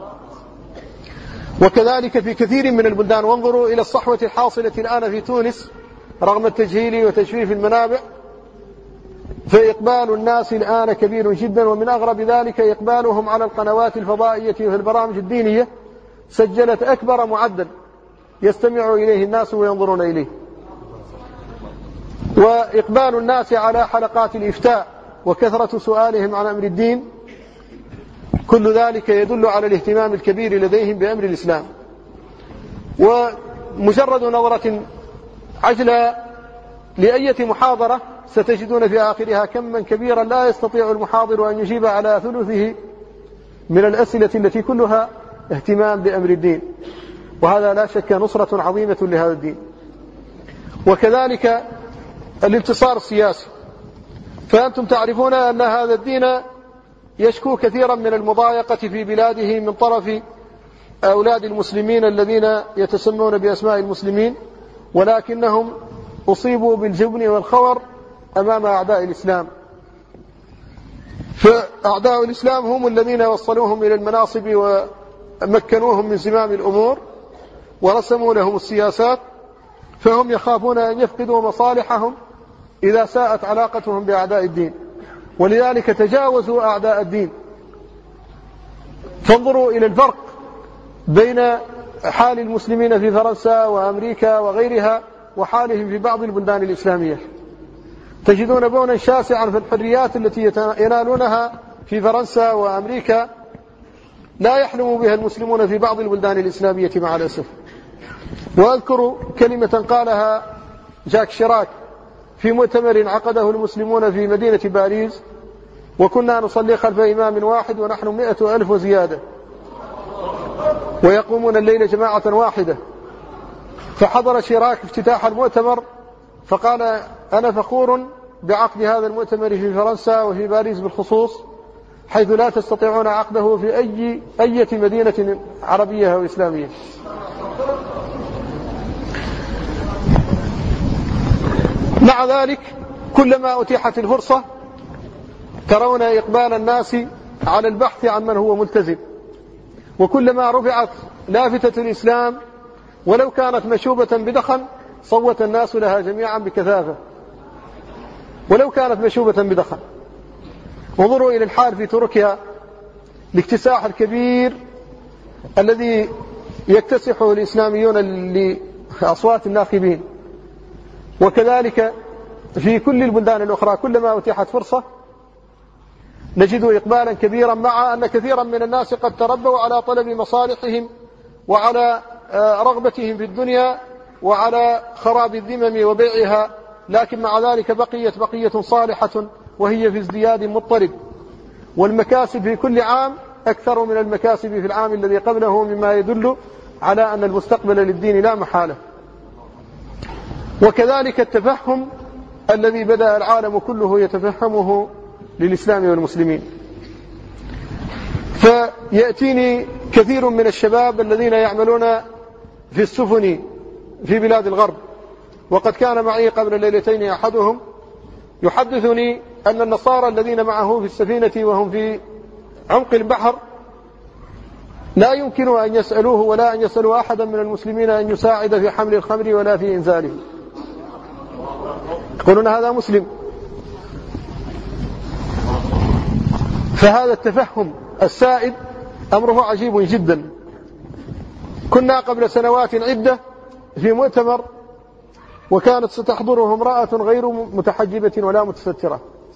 وكذلك في كثير من البلدان. وانظروا إلى الصحوة الحاصلة الآن في تونس رغم التجهيل وتجفيف المنابع، فإقبال الناس الآن كبير جدا، ومن أغرب ذلك إقبالهم على القنوات الفضائية وفي البرامج الدينية سجلت أكبر معدل يستمع إليه الناس وينظرون إليه. وإقبال الناس على حلقات الإفتاء وكثرة سؤالهم عن أمر الدين، كل ذلك يدل على الاهتمام الكبير لديهم بأمر الإسلام. ومجرد نظرة عجلة لأية محاضرة ستجدون في آخرها كما كبيرا لا يستطيع المحاضر أن يجيب على ثلثه من الأسئلة التي كلها اهتمام بأمر الدين، وهذا لا شك نصرة عظيمة لهذا الدين. وكذلك الانتصار السياسي، فأنتم تعرفون أن هذا الدين يشكو كثيرا من المضايقة في بلاده من طرف أولاد المسلمين الذين يتسمون بأسماء المسلمين، ولكنهم أصيبوا بالجبن والخور أمام أعداء الإسلام. فأعداء الإسلام هم الذين وصلوهم إلى المناصب ومكنوهم من زمام الأمور ورسموا لهم السياسات، فهم يخافون أن يفقدوا مصالحهم إذا ساءت علاقتهم بأعداء الدين، ولذلك تجاوزوا أعداء الدين. فانظروا إلى الفرق بين حال المسلمين في فرنسا وأمريكا وغيرها وحالهم في بعض البلدان الإسلامية. تجدون بونا شاسعا في الحريات التي ينالونها في فرنسا وأمريكا لا يحلم بها المسلمون في بعض البلدان الإسلامية مع الأسف. وأذكر كلمة قالها جاك شيراك في مؤتمر عقده المسلمون في مدينة باريس، وكنا نصلي خلف إمام واحد ونحن 100,000 وزيادة، ويقومون الليل جماعة واحدة. فحضر شيراك افتتاح المؤتمر فقال: أنا فخور بعقد هذا المؤتمر في فرنسا وفي باريس بالخصوص، حيث لا تستطيعون عقده في أي مدينة عربية أو إسلامية. مع ذلك كلما أتيحت الفرصة ترون إقبال الناس على البحث عن من هو ملتزم، وكلما رفعت لافتة الإسلام ولو كانت مشوبة بدخن صوت الناس لها جميعا بكثافة، ولو كانت مشوبة بدخن. انظروا إلى الحال في تركيا، الاكتساح الكبير الذي يكتسحه الإسلاميون لأصوات الناخبين. وكذلك في كل البلدان الأخرى كلما أتيحت فرصة نجد إقبالا كبيرا، مع أن كثيرا من الناس قد تربوا على طلب مصالحهم وعلى رغبتهم في الدنيا وعلى خراب الذمم وبيعها، لكن مع ذلك بقيت بقية صالحة وهي في ازدياد مضطرب، والمكاسب في كل عام أكثر من المكاسب في العام الذي قبله، مما يدل على أن المستقبل للدين لا محالة. وكذلك التفهم الذي بدأ العالم كله يتفهمه للإسلام والمسلمين. فيأتيني كثير من الشباب الذين يعملون في السفن في بلاد الغرب، وقد كان معي قبل ليلتين أحدهم يحدثني أن النصارى الذين معه في السفينة وهم في عمق البحر لا يمكن أن يسألوه ولا أن يسألوا أحدا من المسلمين أن يساعد في حمل الخمر ولا في إنزاله، يقولون هذا مسلم. فهذا التفهم السائد أمره عجيب جدا. كنا قبل سنوات عدة في مؤتمر وكانت ستحضره امرأة غير متحجبة ولا متسترة،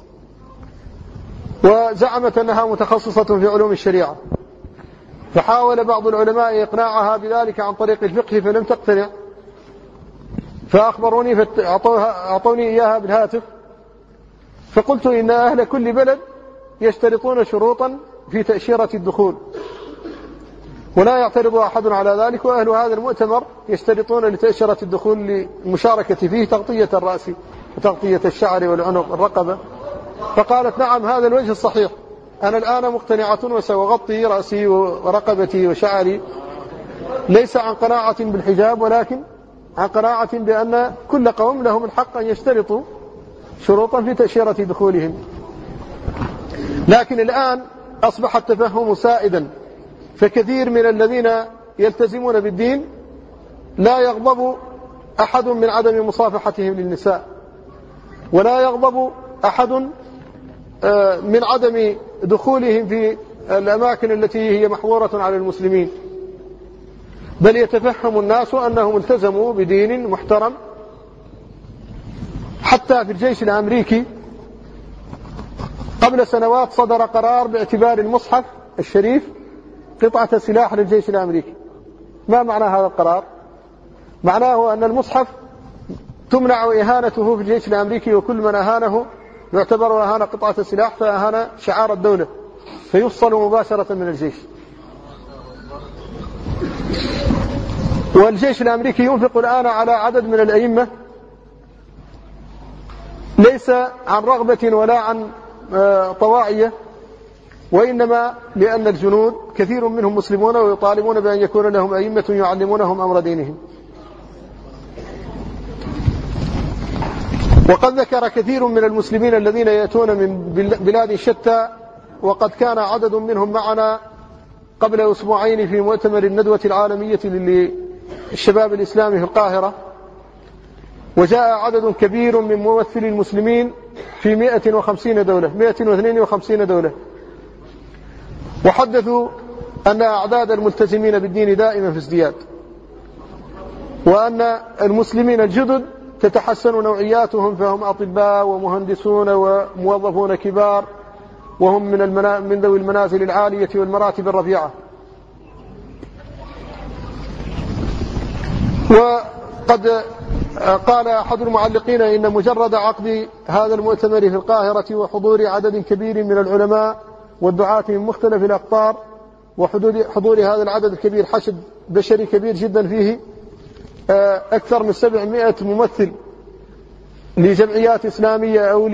وزعمت أنها متخصصة في علوم الشريعة، فحاول بعض العلماء إقناعها بذلك عن طريق الفقه فلم تقتنع، فأخبروني أعطوني إياها بالهاتف، فقلت إن أهل كل بلد يشترطون شروطا في تأشيرة الدخول، ولا يعترض أحد على ذلك. وأهل هذا المؤتمر يشترطون لتأشيرة الدخول للمشاركة فيه تغطية الرأس وتغطية الشعر والعنق والرقبة. فقالت نعم هذا الوجه الصحيح، أنا الآن مقتنعة وسأغطي رأسي ورقبتي وشعري، ليس عن قناعة بالحجاب ولكن عن قناعة بأن كل قوم لهم الحق أن يشترطوا شروطا في تأشيرة دخولهم. لكن الآن أصبح التفهم سائدا، فكثير من الذين يلتزمون بالدين لا يغضب أحد من عدم مصافحتهم للنساء، ولا يغضب أحد من عدم دخولهم في الأماكن التي هي محظورة على المسلمين، بل يتفهم الناس أنهم التزموا بدين محترم. حتى في الجيش الأمريكي قبل سنوات صدر قرار باعتبار المصحف الشريف قطعة سلاح للجيش الأمريكي. ما معنى هذا القرار؟ معناه أن المصحف تمنع إهانته في الجيش الأمريكي، وكل من أهانه يعتبر أهان قطعة سلاح فأهان شعار الدولة، فيفصل مباشرة من الجيش. والجيش الأمريكي ينفق الآن على عدد من الأئمة ليس عن رغبة ولا عن طواعية، وإنما لأن الجنود كثير منهم مسلمون ويطالبون بأن يكون لهم أئمة يعلمونهم أمر دينهم. وقد ذكر كثير من المسلمين الذين يأتون من بلاد شتى، وقد كان عدد منهم معنا قبل أسبوعين في مؤتمر الندوة العالمية للشباب الإسلامي في القاهرة، وجاء عدد كبير من ممثلي المسلمين في 150 دولة 152 دولة، وحدثوا أن أعداد الملتزمين بالدين دائما في ازدياد، وأن المسلمين الجدد تتحسن نوعياتهم، فهم أطباء ومهندسون وموظفون كبار، وهم من ذوي المنازل العالية والمراتب الرفيعة. وقد قال أحد المعلقين إن مجرد عقد هذا المؤتمر في القاهرة وحضور عدد كبير من العلماء والدعاة من مختلف الأقطار وحضور هذا العدد الكبير حشد بشري كبير جدا فيه أكثر من 700 ممثل لجمعيات إسلامية أو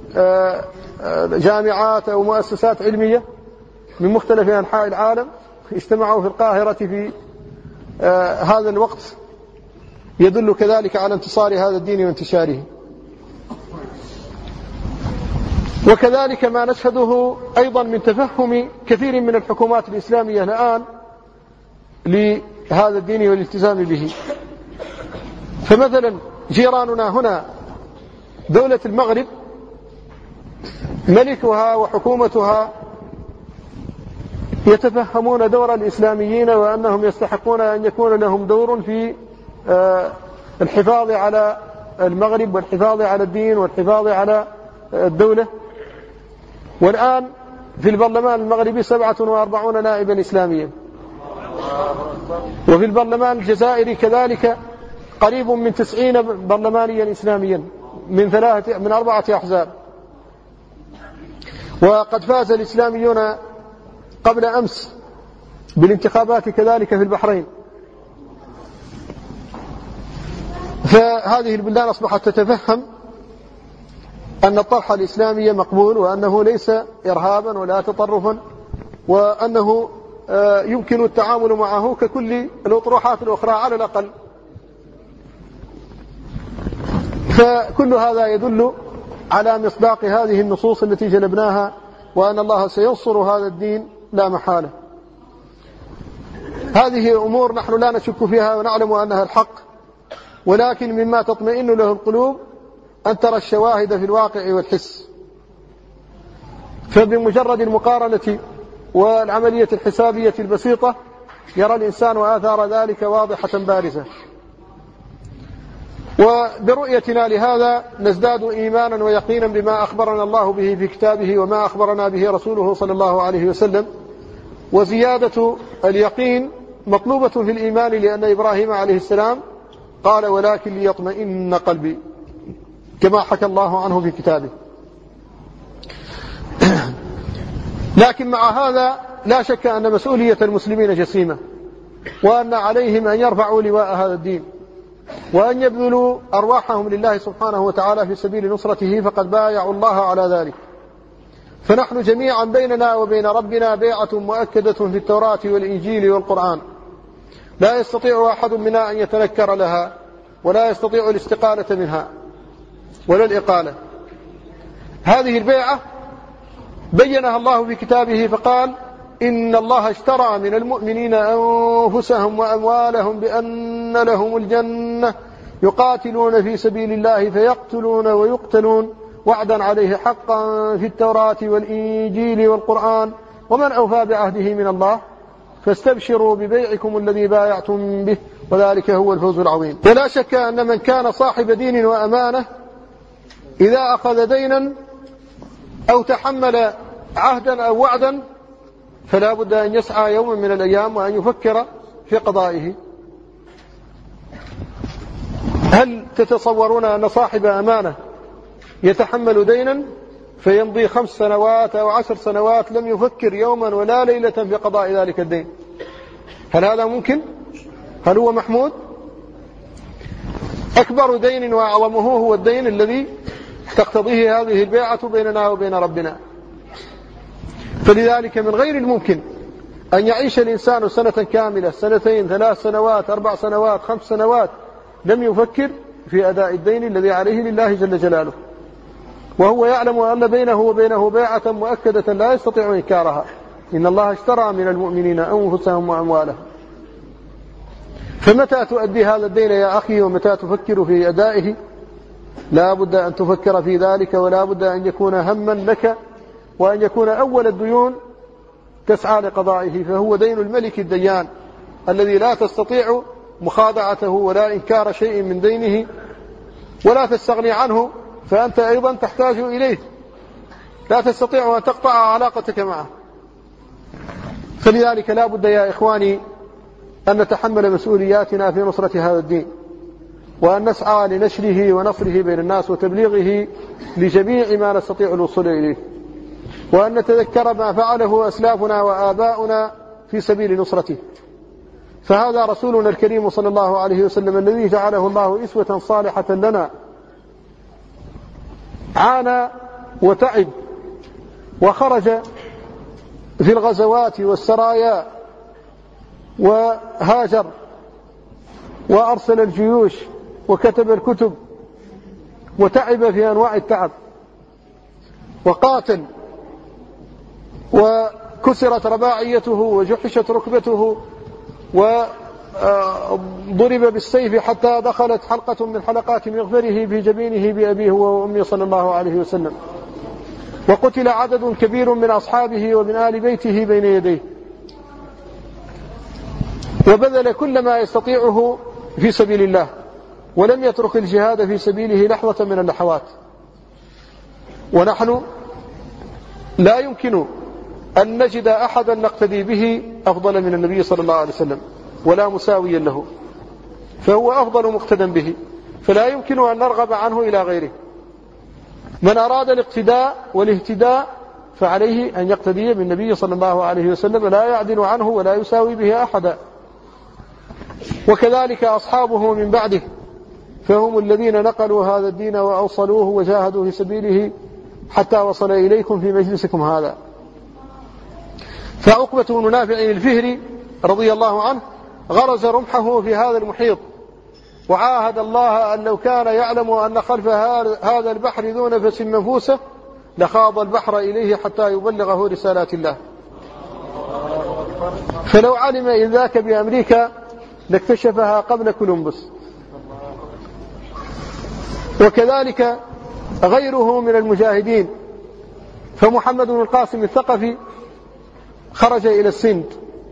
لجامعات أو مؤسسات علمية من مختلف أنحاء العالم اجتمعوا في القاهرة في هذا الوقت، يدل كذلك على انتصار هذا الدين وانتشاره. وكذلك ما نشهده أيضا من تفهم كثير من الحكومات الإسلامية الآن لهذا الدين والالتزام به. فمثلا جيراننا هنا دولة المغرب ملكها وحكومتها يتفهمون دور الإسلاميين، وأنهم يستحقون أن يكون لهم دور في الحفاظ على المغرب والحفاظ على الدين والحفاظ على الدولة. والآن في البرلمان المغربي 47 نائبا إسلاميا، وفي البرلمان الجزائري كذلك قريب من 90 برلمانيا إسلاميا من 4 أحزاب. وقد فاز الإسلاميون قبل أمس بالانتخابات كذلك في البحرين. فهذه البلدان أصبحت تتفهم أن الطرح الإسلامي مقبول، وأنه ليس إرهابا ولا تطرفا، وأنه يمكن التعامل معه ككل الأطروحات الأخرى على الأقل. فكل هذا يدل على مصداق هذه النصوص التي جلبناها، وأن الله سينصر هذا الدين لا محالة. هذه أمور نحن لا نشك فيها ونعلم أنها الحق، ولكن مما تطمئن له القلوب أن ترى الشواهد في الواقع والحس. فبمجرد المقارنة والعملية الحسابية البسيطة يرى الإنسان آثار ذلك واضحة بارزة. وبرؤيتنا لهذا نزداد إيمانا ويقينا بما أخبرنا الله به في كتابه وما أخبرنا به رسوله صلى الله عليه وسلم. وزيادة اليقين مطلوبة في الإيمان، لأن إبراهيم عليه السلام قال ولكن ليطمئن قلبي، كما حكى الله عنه في كتابه. لكن مع هذا لا شك أن مسؤولية المسلمين جسيمة، وأن عليهم أن يرفعوا لواء هذا الدين وأن يبذلوا أرواحهم لله سبحانه وتعالى في سبيل نصرته، فقد بايعوا الله على ذلك. فنحن جميعا بيننا وبين ربنا بيعة مؤكدة في التوراة والإنجيل والقرآن، لا يستطيع أحد منا أن يتنكر لها، ولا يستطيع الاستقالة منها ولا الإقالة. هذه البيعة بينها الله في كتابه فقال: إن الله اشترى من المؤمنين أنفسهم وأموالهم بأن لهم الجنة يقاتلون في سبيل الله فيقتلون ويقتلون وعدا عليه حقا في التوراة والإنجيل والقرآن ومن أوفى بعهده من الله فاستبشروا ببيعكم الذي بايعتم به وذلك هو الفوز العظيم. ولا شك أن من كان صاحب دين وأمانة إذا أخذ دينا أو تحمل عهدا أو وعدا فلا بد أن يسعى يوما من الأيام وأن يفكر في قضائه. هل تتصورون أن صاحب أمانة يتحمل دينا فيمضي 5 سنوات أو 10 سنوات لم يفكر يوما ولا ليلة في قضاء ذلك الدين؟ هل هذا ممكن؟ هل هو محمود؟ أكبر دين وأعظمه هو الدين الذي تقتضيه هذه البيعة بيننا وبين ربنا. فلذلك من غير الممكن أن يعيش الإنسان سنة كاملة، 2 3 سنوات 4 سنوات 5 سنوات لم يفكر في أداء الدين الذي عليه لله جل جلاله، وهو يعلم أن بينه وبينه بيعة مؤكدة لا يستطيع إنكارها. إن الله اشترى من المؤمنين أنفسهم وأموالهم. فمتى تؤدي هذا الدين يا أخي ومتى تفكر في أدائه؟ لا بد أن تفكر في ذلك، ولا بد أن يكون هما لك، وأن يكون أول الديون تسعى لقضائه، فهو دين الملك الديان الذي لا تستطيع مخادعته ولا إنكار شيء من دينه ولا تستغني عنه، فأنت أيضا تحتاج إليه، لا تستطيع أن تقطع علاقتك معه. فلذلك لا بد يا إخواني أن نتحمل مسؤولياتنا في نصرة هذا الدين، وأن نسعى لنشره ونصره بين الناس وتبليغه لجميع ما نستطيع الوصول إليه، وأن نتذكر ما فعله أسلافنا وآباؤنا في سبيل نصرته. فهذا رسولنا الكريم صلى الله عليه وسلم الذي جعله الله أسوة صالحة لنا، عانى وتعب وخرج في الغزوات والسرايا وهاجر وأرسل الجيوش وكتب الكتب وتعب في أنواع التعب وقاتل وكسرت رباعيته وجحشت ركبته وضرب بالسيف حتى دخلت حلقة من حلقات مغفره في جبينه بأبيه وأمه صلى الله عليه وسلم، وقتل عدد كبير من أصحابه ومن آل بيته بين يديه، وبذل كل ما يستطيعه في سبيل الله، ولم يترك الجهاد في سبيله لحظة من اللحظات. ونحن لا يمكن أن نجد أحدا نقتدي به أفضل من النبي صلى الله عليه وسلم ولا مساويا له، فهو أفضل مقتدى به، فلا يمكن أن نرغب عنه إلى غيره. من أراد الاقتداء والاهتداء فعليه أن يقتدي بالنبي صلى الله عليه وسلم، لا يعدل عنه ولا يساوي به أحدا. وكذلك أصحابه من بعده، فهم الذين نقلوا هذا الدين وأوصلوه وجاهدوا في سبيله حتى وصل إليكم في مجلسكم هذا. فعقبة بن نافع الفهري رضي الله عنه غرز رمحه في هذا المحيط، وعاهد الله أن لو كان يعلم أن خلف هذا البحر ذو نفس منفوسة لخاض البحر إليه حتى يبلغه رسالات الله. فلو علم إذ ذاك بأمريكا لاكتشفها قبل كولومبوس. وكذلك غيره من المجاهدين، فمحمد بن القاسم الثقفي خرج إلى السند،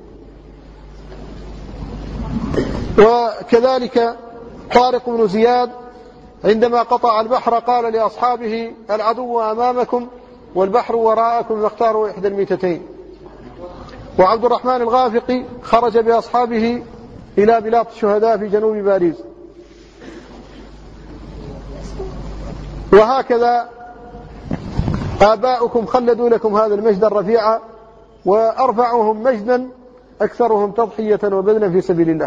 وكذلك طارق بن زياد عندما قطع البحر قال لأصحابه العدو أمامكم والبحر وراءكم، واختاروا إحدى الميتتين. وعبد الرحمن الغافقي خرج بأصحابه إلى بلاط الشهداء في جنوب باريس. وهكذا آباؤكم خلدوا لكم هذا المجد الرفيع، وأرفعهم مجدا أكثرهم تضحية وبذلا في سبيل الله.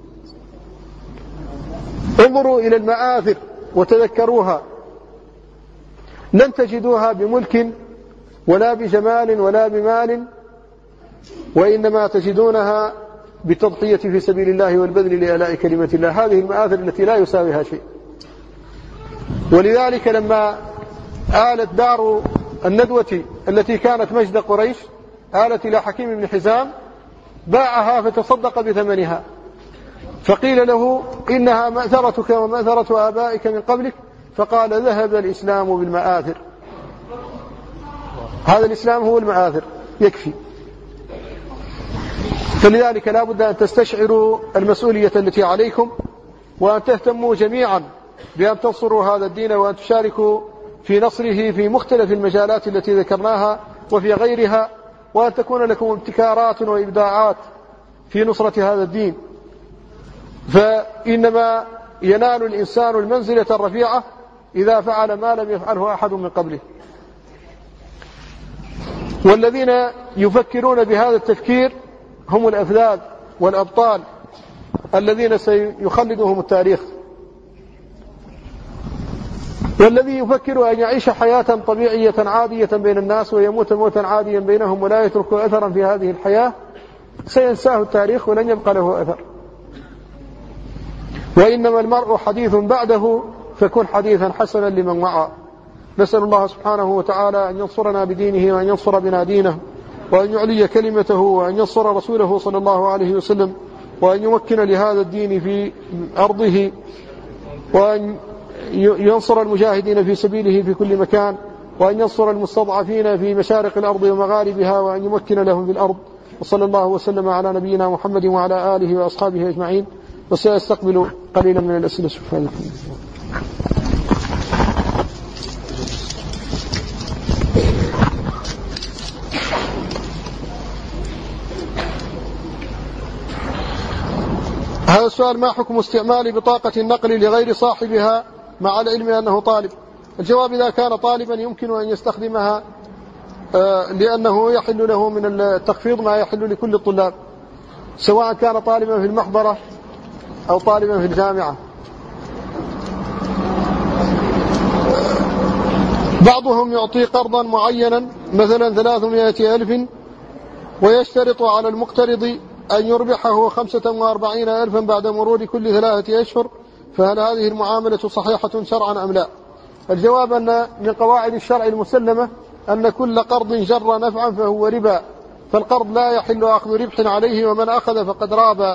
انظروا إلى المآثر وتذكروها، لن تجدوها بملك ولا بجمال ولا بمال، وإنما تجدونها بالتضحية في سبيل الله والبذل لإعلاء كلمة الله. هذه المآثر التي لا يساويها شيء. ولذلك لما آلت دار الندوة التي كانت مجد قريش، آلت إلى حكيم بن حزام، باعها فتصدق بثمنها، فقيل له إنها مأثرتك ومأثرة آبائك من قبلك، فقال ذهب الإسلام بالمآثر. هذا الإسلام هو المآثر يكفي. فلذلك لا بد أن تستشعروا المسؤولية التي عليكم، وأن تهتموا جميعا بأن تنصروا هذا الدين، وأن تشاركوا في نصره في مختلف المجالات التي ذكرناها وفي غيرها، وأن تكون لكم ابتكارات وإبداعات في نصرة هذا الدين. فإنما ينال الإنسان المنزلة الرفيعة إذا فعل ما لم يفعله أحد من قبله. والذين يفكرون بهذا التفكير هم الأفذاذ والأبطال الذين سيخلدهم التاريخ. والذي يفكر أن يعيش حياة طبيعية عادية بين الناس ويموت موتا عاديا بينهم ولا يترك أثرا في هذه الحياة سينساه التاريخ ولن يبقى له أثر. وإنما المرء حديث بعده، فكن حديثا حسنا لمن وعى. نسأل الله سبحانه وتعالى أن ينصرنا بدينه، وأن ينصر بنا دينه، وأن يعلي كلمته، وأن ينصر رسوله صلى الله عليه وسلم، وأن يمكن لهذا الدين في أرضه، وأن ينصر المجاهدين في سبيله في كل مكان، وأن ينصر المستضعفين في مشارق الأرض ومغاربها، وأن يمكن لهم في الأرض. وصلى الله وسلم على نبينا محمد وعلى آله وأصحابه أجمعين. وسيستقبل قليلا من الأسئلة. سبحانه. هذا السؤال: ما حكم استعمال بطاقة النقل لغير صاحبها مع العلم أنه طالب؟ الجواب: إذا كان طالبا يمكن أن يستخدمها، لأنه يحل له من التخفيض ما يحل لكل الطلاب، سواء كان طالبا في المحضرة أو طالبا في الجامعة. بعضهم يعطي قرضا معينا مثلا 300,000 ويشترط على المقترض أن يربحه 45,000 بعد مرور كل 3 أشهر، فهل هذه المعاملة صحيحة شرعا أم لا؟ الجواب أن من قواعد الشرع المسلمة أن كل قرض جر نفعا فهو ربا، فالقرض لا يحل أخذ ربح عليه، ومن أخذ فقد رابا.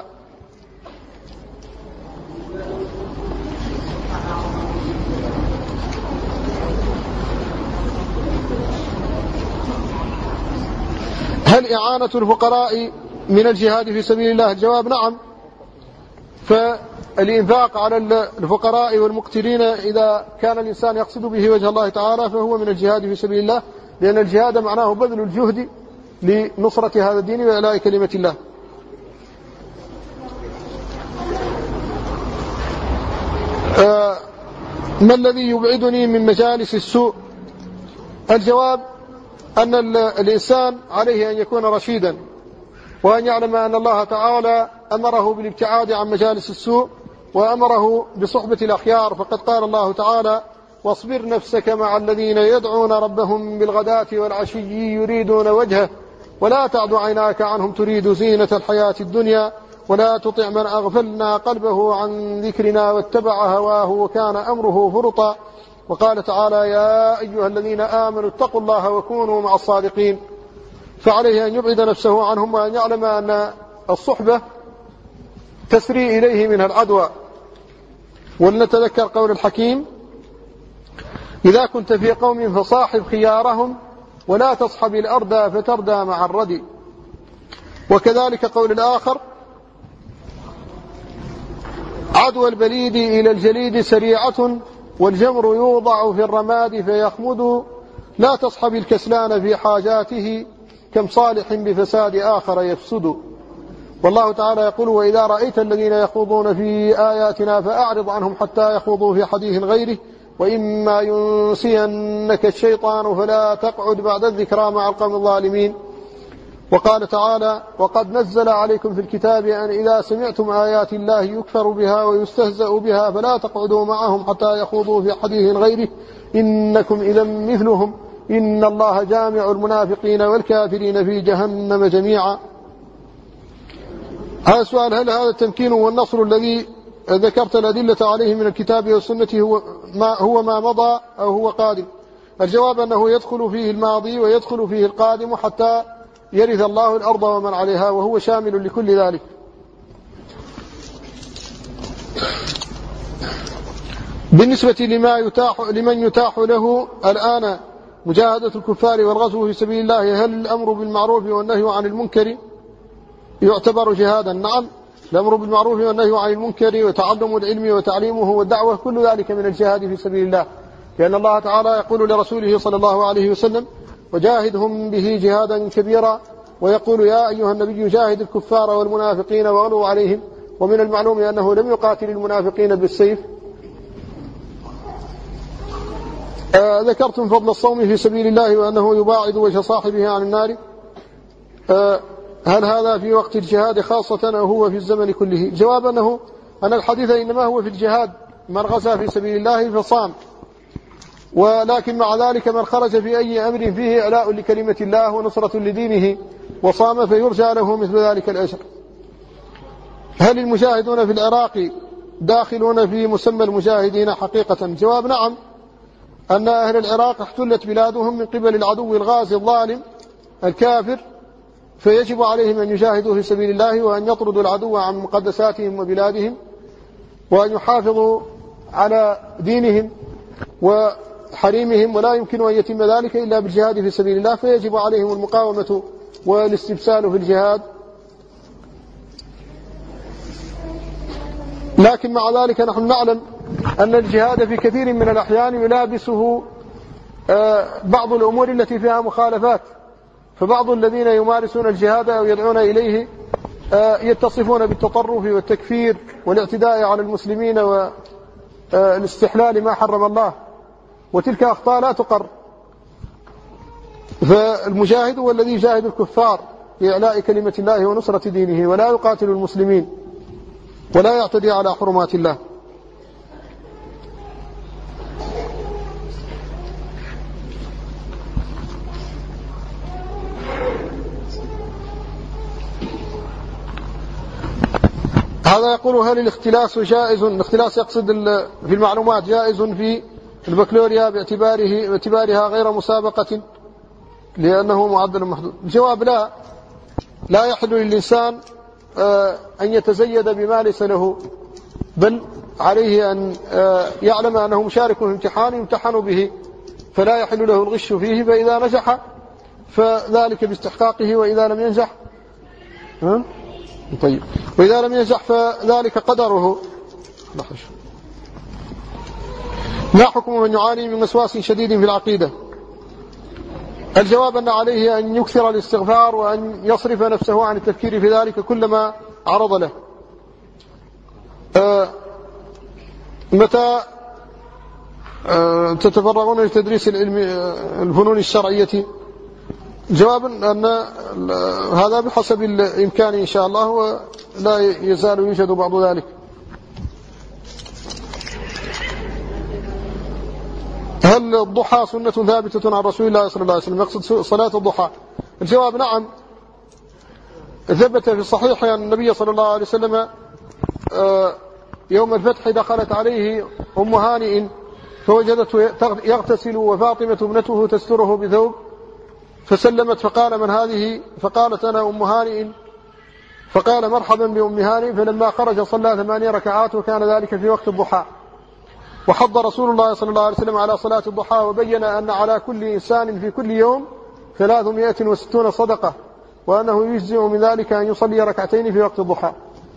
هل إعانة الفقراء من الجهاد في سبيل الله؟ الجواب: نعم. فالإنفاق على الفقراء والمقترين إذا كان الإنسان يقصد به وجه الله تعالى فهو من الجهاد في سبيل الله، لأن الجهاد معناه بذل الجهد لنصرة هذا الدين وإعلاء كلمة الله. ما الذي يبعدني من مجالس السوء؟ الجواب: أن الإنسان عليه أن يكون رشيدا، وأن يعلم أن الله تعالى أمره بالابتعاد عن مجالس السوء، وأمره بصحبة الأخيار، فقد قال الله تعالى: واصبر نفسك مع الذين يدعون ربهم بالغداة والعشي يريدون وجهه ولا تعد عيناك عنهم تريد زينة الحياة الدنيا ولا تطع من أغفلنا قلبه عن ذكرنا واتبع هواه وكان أمره فرطا. وقال تعالى: يا أيها الذين آمنوا اتقوا الله وكونوا مع الصادقين. فعليه أن يبعد نفسه عنهم، وأن يعلم أن الصحبة تسري إليه منها العدوى. ولنتذكر قول الحكيم: إذا كنت في قوم فصاحب خيارهم ولا تصحب الأردى فتردى مع الردي. وكذلك قول الآخر: عدوى البليد إلى الجليد سريعة والجمر يوضع في الرماد فيخمد لا تصحب الكسلان في حاجاته كم صالح بفساد آخر يفسد. والله تعالى يقول: وإذا رأيت الذين يخوضون في آياتنا فأعرض عنهم حتى يخوضوا في حديث غيره وإما ينسينك الشيطان فلا تقعد بعد الذكرى مع القوم الظالمين. وقال تعالى: وقد نزل عليكم في الكتاب أن إذا سمعتم آيات الله يكفر بها ويستهزأ بها فلا تقعدوا معهم حتى يخوضوا في حديث غيره إنكم إذا مثلهم إن الله جامع المنافقين والكافرين في جهنم جميعا. هذا السؤال: هل هذا التمكين والنصر الذي ذكرت الأدلة عليه من الكتاب والسنة هو ما مضى أو هو قادم؟ الجواب أنه يدخل فيه الماضي ويدخل فيه القادم حتى يرث الله الأرض ومن عليها، وهو شامل لكل ذلك. بالنسبة لمن يتاح له الآن مجاهدة الكفار والغزو في سبيل الله، هل الأمر بالمعروف والنهي عن المنكر يعتبر جهادا؟ نعم، الأمر بالمعروف والنهي عن المنكر وتعلم العلم وتعليمه والدعوة كل ذلك من الجهاد في سبيل الله، لأن الله تعالى يقول لرسوله صلى الله عليه وسلم: وجاهدهم به جهادا كبيرا، ويقول: يا أيها النبي جاهد الكفار والمنافقين واغلظ عليهم. ومن المعلوم أنه لم يقاتل المنافقين بالسيف. ذكرتم فضل الصوم في سبيل الله وأنه يباعد وجه صاحبه عن النار، هل هذا في وقت الجهاد خاصة أو هو في الزمن كله؟ جواب أن الحديث إنما هو في الجهاد، من غزا في سبيل الله فصام، ولكن مع ذلك من خرج في أي أمر فيه إعلاء لكلمة الله ونصرة لدينه وصام فيرجى له مثل ذلك الأجر. هل المجاهدون في العراق داخلون في مسمى المجاهدين حقيقة؟ جواب: نعم، أن أهل العراق احتلت بلادهم من قبل العدو الغازي الظالم الكافر، فيجب عليهم أن يجاهدوا في سبيل الله وأن يطردوا العدو عن مقدساتهم وبلادهم وأن يحافظوا على دينهم وحريمهم، ولا يمكن أن يتم ذلك إلا بالجهاد في سبيل الله، فيجب عليهم المقاومة والاستبسال في الجهاد. لكن مع ذلك نحن نعلم أن الجهاد في كثير من الأحيان يلابسه بعض الأمور التي فيها مخالفات، فبعض الذين يمارسون الجهاد أو يدعون إليه يتصفون بالتطرف والتكفير والاعتداء على المسلمين والاستحلال ما حرم الله، وتلك أخطاء لا تقر. فالمجاهد هو الذي يجاهد الكفار لإعلاء كلمة الله ونصرة دينه، ولا يقاتل المسلمين ولا يعتدي على حرمات الله. هذا يقول: هل الاختلاس جائز؟ الاختلاس يقصد في المعلومات جائز في البكالوريا باعتبارها غير مسابقة لأنه معدل محدود؟ الجواب: لا يحل للإنسان أن يتزيد بما ليس له، بل عليه أن يعلم أنه مشارك في امتحان يمتحن به، فلا يحل له الغش فيه، فإذا نجح فذلك باستحقاقه، وإذا لم ينجح طيب، وإذا لم ينجح فذلك قدره. ما حكم من يعاني من وسواس شديد في العقيدة؟ الجواب: أن عليه أن يكثر الاستغفار وأن يصرف نفسه عن التفكير في ذلك كلما عرض له. متى تتفرغون لتدريس الفنون الشرعية؟ جواب: أن هذا بحسب الإمكان إن شاء الله، ولا يزال يوجد بعض ذلك. هل الضحى سنة ثابتة عن رسول الله صلى الله عليه وسلم؟ يقصد صلاة الضحى. الجواب: نعم، ثبت في الصحيح أن النبي صلى الله عليه وسلم يوم الفتح دخلت عليه أم هانئ فوجدته يغتسل وفاطمة ابنته تستره بثوب، فسلمت فقال: من هذه؟ فقالت: أنا أم هانئ. فقال: مرحبا بأم هانئ. فلما خرج صلى 8 ركعات، وكان ذلك في وقت الضحى. وحض رسول الله صلى الله عليه وسلم على صلاة الضحى، وبين أن على كل إنسان في كل يوم 360 صدقة، وأنه يجزئ من ذلك أن يصلي ركعتين في وقت الضحى.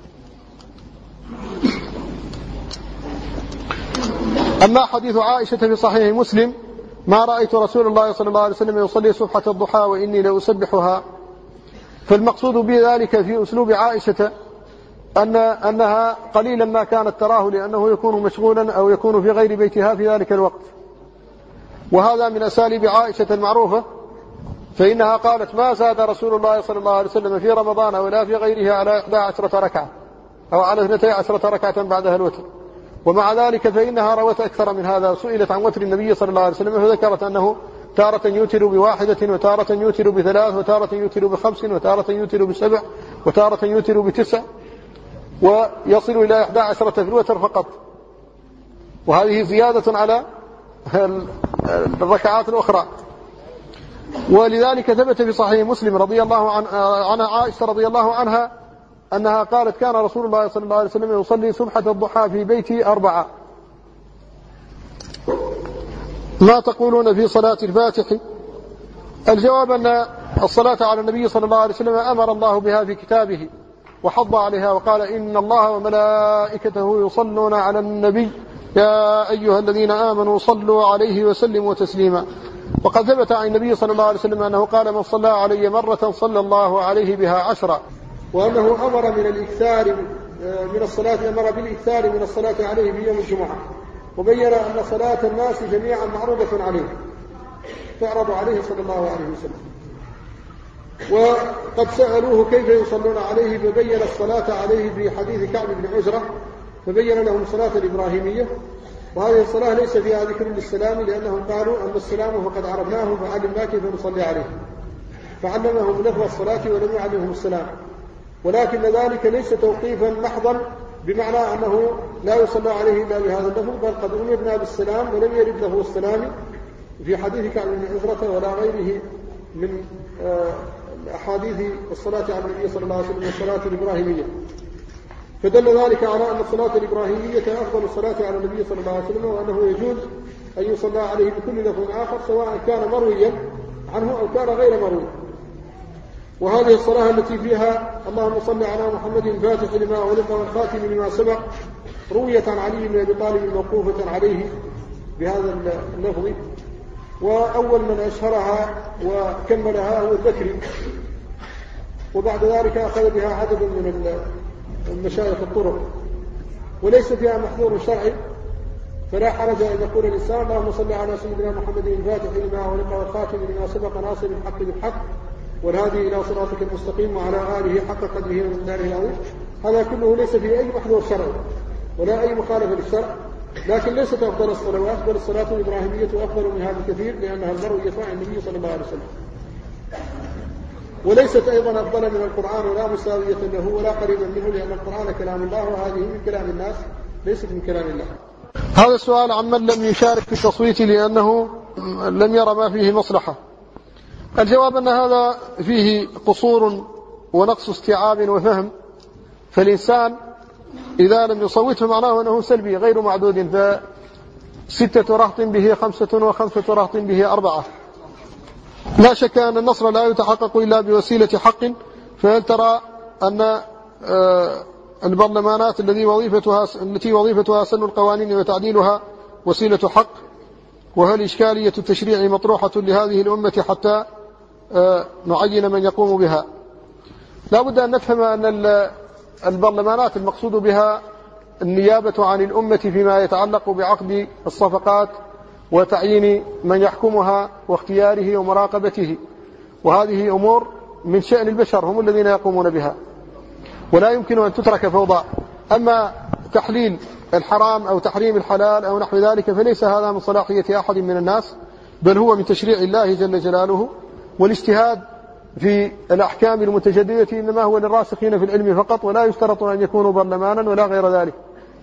أما حديث عائشة في صحيح مسلم: ما رأيت رسول الله صلى الله عليه وسلم يصلي صبحة الضحى وإني لأسبحها، فالمقصود بذلك في أسلوب عائشة أنها قليلا ما كانت تراه، لأنه يكون مشغولا أو يكون في غير بيتها في ذلك الوقت. وهذا من أساليب عائشة المعروفة فإنها قالت ما زاد رسول الله صلى الله عليه وسلم في رمضان ولا في غيره على 11 ركعة أو على 12 ركعة بعدها الوتر. ومع ذلك فإنها روت أكثر من هذا. سئلت عن وتر النبي صلى الله عليه وسلم فذكرت أنه تارة يوتر ب1 وتارة يوتر ب3 وتارة يوتر ب5 وتارة يوتر ب7 وتارة يوتر ب9 ويصل إلى 11 في الوتر فقط. وهذه زيادة على الركعات الأخرى. ولذلك ثبت في صحيح مسلم رضي الله عن عائشة رضي الله عنها أنها قالت كان رسول الله صلى الله عليه وسلم يصلي سبحة الضحى في بيتي 4. ما تقولون في صلاة الفاتح؟ الجواب أن الصلاة على النبي صلى الله عليه وسلم أمر الله بها في كتابه وحض عليها وقال إن الله وملائكته يصلون على النبي يا أيها الذين آمنوا صلوا عليه وسلموا تسليما. وقد ثبت عن النبي صلى الله عليه وسلم أنه قال من صلى علي مرة صلى الله عليه بها 10. وأنه أمر من الإكثار من الصلاة، أمر بالإكثار من الصلاة عليه في يوم الجمعة، وبين أن صلاة الناس جميعا معروضة عليه تعرض عليه صلى الله عليه وسلم. وقد سألوه كيف يصلون عليه فبين الصلاة عليه في حديث كعب بن عجرة، فبين لهم الصلاة الإبراهيمية. وهذه الصلاة ليس فيها ذكر للسلام لأنهم قالوا أما السلام فقد عرفناه فعلمنا كيف نصلي عليه، فعلمهم لفظ الصلاة ولم يعلمهم السلام. ولكن ذلك ليس توقيفا محضا بمعنى أنه لا يصلى عليه إلا بهذا اللفظ، بل قد أمرنا بالسلام ولم يرد له السلام في حديث كعب بن عجرة ولا غيره من أحاديث الصلاة على النبي صلى الله عليه وسلم الصلاة الإبراهيمية. فدل ذلك على أن الصلاة الإبراهيمية أفضل الصلاة على النبي صلى الله عليه وسلم، وأنه يجوز أن يصلى عليه بكل لفظ آخر سواء كان مرويا عنه أو كان غير مروي. وهذه الصلاة التي فيها اللهم صل على محمد الفاتح لما أغلق والخاتم لما سبق رويت عن علي بن أبي طالب موقوفة عليه بهذا اللفظ. وأول من أشهرها وكملها هو البكري، وبعد ذلك أخذ بها عدد من المشايخ الطرق، وليس فيها محظور شرعي، فلا حرج أن يقول الإنسان اللهم صل على سيدنا محمد الفاتح لما أغلق والخاتم لما سبق ناصر الحق بالحق والهادي إلى صراطك المستقيم وعلى آله حق قدره ومقداره العظيم. هذا كله ليس فيه أي محظور شرعي ولا أي مخالفة للشرع، لكن ليست أفضل الصلوات، بل الصلاة الإبراهيمية أفضل من هذا الكثير لأنها المروية عن النبي صلى الله عليه وسلم، وليست أيضا أفضل من القرآن ولا مساوية له ولا قريبا منه، لأن القرآن كلام الله وهذه من كلام الناس ليست من كلام الله. هذا السؤال عمن لم يشارك في التصويت لأنه لم يرى ما فيه مصلحة. الجواب أن هذا فيه قصور ونقص استيعاب وفهم، فالإنسان إذا لم يصوت فمعناه أنه سلبي غير معدود، ف6 رهط به 5 و5 رهط به 4. لا شك أن النصر لا يتحقق إلا بوسيلة حق. فهل ترى أن البرلمانات التي وظيفتها سن القوانين وتعديلها وسيلة حق؟ وهل إشكالية التشريع مطروحة لهذه الأمة حتى نعين من يقوم بها؟ لا بد أن نفهم أن البرلمانات المقصود بها النيابة عن الأمة فيما يتعلق بعقد الصفقات وتعيين من يحكمها واختياره ومراقبته، وهذه أمور من شأن البشر هم الذين يقومون بها، ولا يمكن أن تترك فوضى. أما تحليل الحرام أو تحريم الحلال أو نحو ذلك فليس هذا من صلاحية أحد من الناس، بل هو من تشريع الله جل جلاله. والاجتهاد في الأحكام المتجددة إنما هو للراسخين في العلم فقط، ولا يشترط أن يكونوا برلمانا ولا غير ذلك،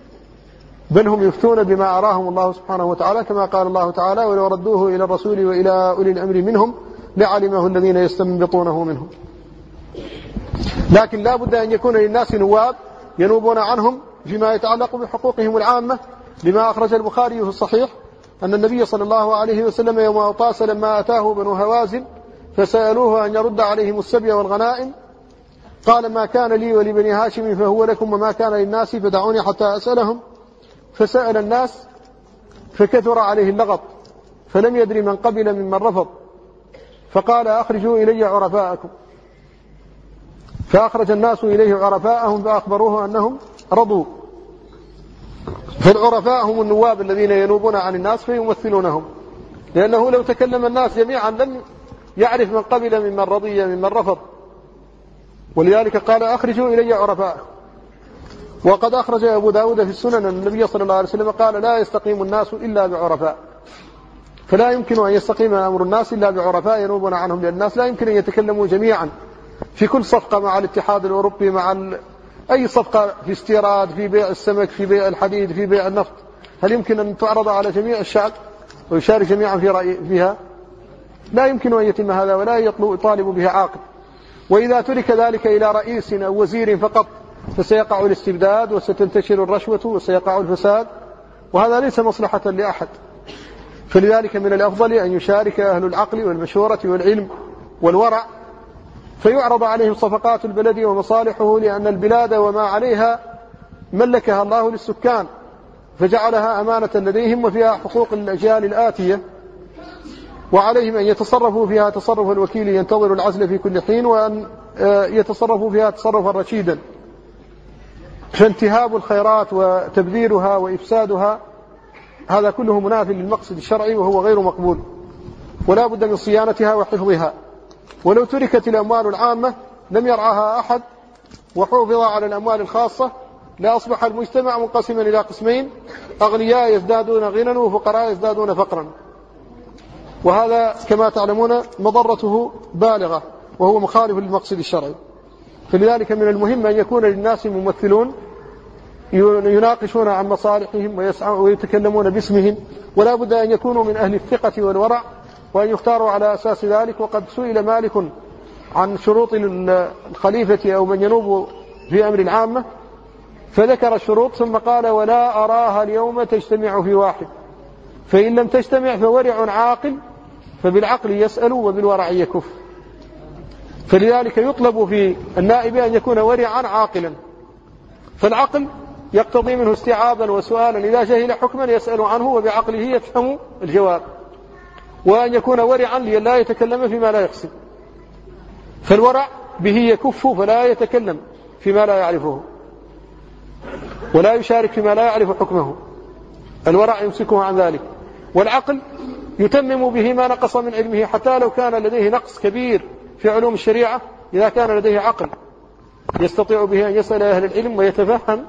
بل هم يفتون بما أراهم الله سبحانه وتعالى، كما قال الله تعالى ولو ردوه إلى الرسول وإلى أولي الأمر منهم لعلمه الذين يستنبطونه منهم. لكن لا بد أن يكون للناس نواب ينوبون عنهم فيما يتعلق بحقوقهم العامة، لما أخرج البخاري في الصحيح أن النبي صلى الله عليه وسلم يوم أوطاس لما أتاه بنو هوازن فسألوه أن يرد عليهم السبي والغنائم قال ما كان لي ولبني هاشم فهو لكم وما كان للناس فدعوني حتى أسألهم. فسأل الناس فكثر عليه اللغط فلم يدري من قبل ممن رفض، فقال أخرجوا إلي عرفاءكم، فأخرج الناس إليه عرفاءهم فأخبروه أنهم رضوا. فالعرفاء هم النواب الذين ينوبون عن الناس فيمثلونهم، لأنه لو تكلم الناس جميعا يعرف من قبل ممن رضي ممن رفض. ولذلك قال أخرجوا إلي عرفاء. وقد أخرج أبو داود في السنن أن النبي صلى الله عليه وسلم قال لا يستقيم الناس إلا بعرفاء. فلا يمكن أن يستقيم أمر الناس إلا بعرفاء ينوبون عنهم، لأن الناس لا يمكن أن يتكلموا جميعا في كل صفقة مع الاتحاد الأوروبي، مع أي صفقة في استيراد، في بيع السمك، في بيع الحديد، في بيع النفط. هل يمكن أن تعرض على جميع الشعب ويشارك جميعا في رأي فيها؟ لا يمكن أن يتم هذا، ولا يطالب به عاقل. وإذا ترك ذلك إلى رئيس أو وزير فقط فسيقع الاستبداد وستنتشر الرشوة وسيقع الفساد، وهذا ليس مصلحة لأحد. فلذلك من الأفضل أن يشارك أهل العقل والمشورة والعلم والورع، فيعرض عليهم صفقات البلد ومصالحه، لأن البلاد وما عليها ملكها الله للسكان فجعلها أمانة لديهم، وفيها حقوق الأجيال الآتية، وعليهم أن يتصرفوا فيها تصرف الوكيل ينتظر العزل في كل حين، وأن يتصرفوا فيها تصرفا رشيدا. فانتهاب الخيرات وتبذيرها وإفسادها هذا كله مناف للمقصد الشرعي وهو غير مقبول، ولا بد من صيانتها وحفظها. ولو تركت الأموال العامة لم يرعاها أحد وحوفظ على الأموال الخاصة لأصبح المجتمع منقسما إلى قسمين: أغنياء يزدادون غنى وفقراء يزدادون فقرا. وهذا كما تعلمون مضرته بالغة وهو مخالف للمقصد الشرعي. فلذلك من المهم أن يكون للناس ممثلون يناقشون عن مصالحهم ويتكلمون باسمهم، ولا بد أن يكونوا من أهل الثقة والورع وأن يختاروا على أساس ذلك. وقد سئل مالك عن شروط الخليفة أو من ينوب في أمر العامة فذكر الشروط ثم قال: ولا أراها اليوم تجتمع في واحد، فإن لم تجتمع فورع عاقل، فبالعقل يسأل وبالورع يكف. فلذلك يطلب في النائب أن يكون ورعا عاقلا، فالعقل يقتضي منه استيعابا وسؤالا، إذا جهل حكما يسأل عنه وبعقله يفهم الجواب، وأن يكون ورعا لئلا يتكلم فيما لا يقصد. فالورع به يكف فلا يتكلم فيما لا يعرفه ولا يشارك فيما لا يعرف حكمه، الورع يمسكه عن ذلك. والعقل يتمم به ما نقص من علمه، حتى لو كان لديه نقص كبير في علوم الشريعة، إذا كان لديه عقل يستطيع به أن يسأل أهل العلم ويتفهم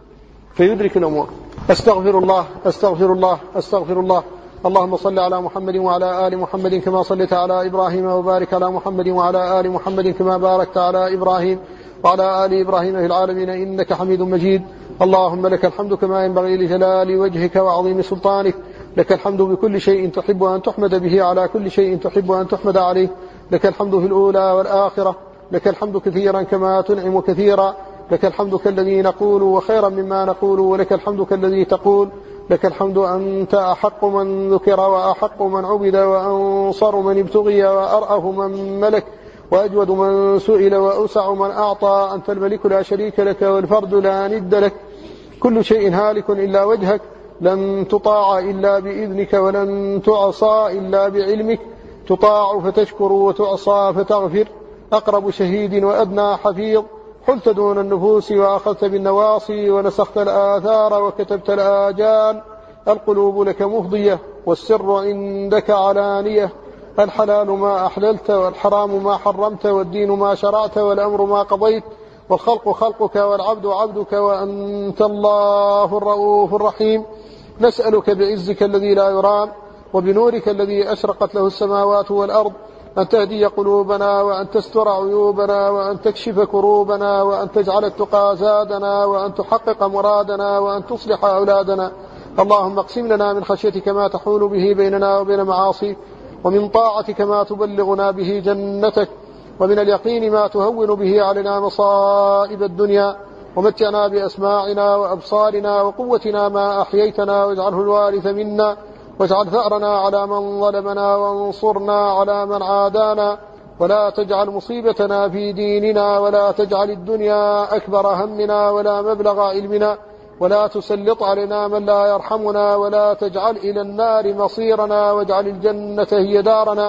فيدرك الأمور. أستغفر الله أستغفر الله أستغفر الله. اللهم صل على محمد وعلى آل محمد كما صليت على إبراهيم، وبارك على محمد وعلى آل محمد كما باركت على إبراهيم وعلى آل إبراهيم في العالمين إنك حميد مجيد. اللهم لك الحمد كما ينبغي لجلال وجهك وعظيم سلطانك. لك الحمد بكل شيء تحب أن تحمد به، على كل شيء تحب أن تحمد عليه. لك الحمد في الأولى والآخرة، لك الحمد كثيرا كما تنعم كثيرا. لك الحمد كالذي نقول وخيرا مما نقول، ولك الحمد كالذي تقول. لك الحمد أنت أحق من ذكر وأحق من عبد وأنصر من ابتغي وأرأف من ملك وأجود من سئل وأوسع من أعطى. أنت الملك لا شريك لك والفرد لا ند لك. كل شيء هالك إلا وجهك، لن تطاع إلا بإذنك ولن تعصى إلا بعلمك. تطاع فتشكر وتعصى فتغفر. أقرب شهيد وأدنى حفيظ. حلت دون النفوس وأخذت بالنواصي ونسخت الآثار وكتبت الآجال. القلوب لك مفضية والسر عندك علانية. الحلال ما أحللت والحرام ما حرمت والدين ما شرعت والأمر ما قضيت والخلق خلقك والعبد عبدك وأنت الله الرؤوف الرحيم. نسألك بعزك الذي لا يرام وبنورك الذي أشرقت له السماوات والأرض أن تهدي قلوبنا وأن تستر عيوبنا وأن تكشف كروبنا وأن تجعل التقى زادنا وأن تحقق مرادنا وأن تصلح أولادنا. اللهم اقسم لنا من خشيتك ما تحول به بيننا وبين معاصيك، ومن طاعتك ما تبلغنا به جنتك، ومن اليقين ما تهون به علينا مصائب الدنيا. ومتعنا بأسماعنا وأبصارنا وقوتنا ما أحييتنا، واجعله الوارث منا، واجعل ثأرنا على من ظلمنا وانصرنا على من عادانا. ولا تجعل مصيبتنا في ديننا، ولا تجعل الدنيا أكبر همنا ولا مبلغ علمنا، ولا تسلط علينا من لا يرحمنا، ولا تجعل إلى النار مصيرنا، واجعل الجنة هي دارنا.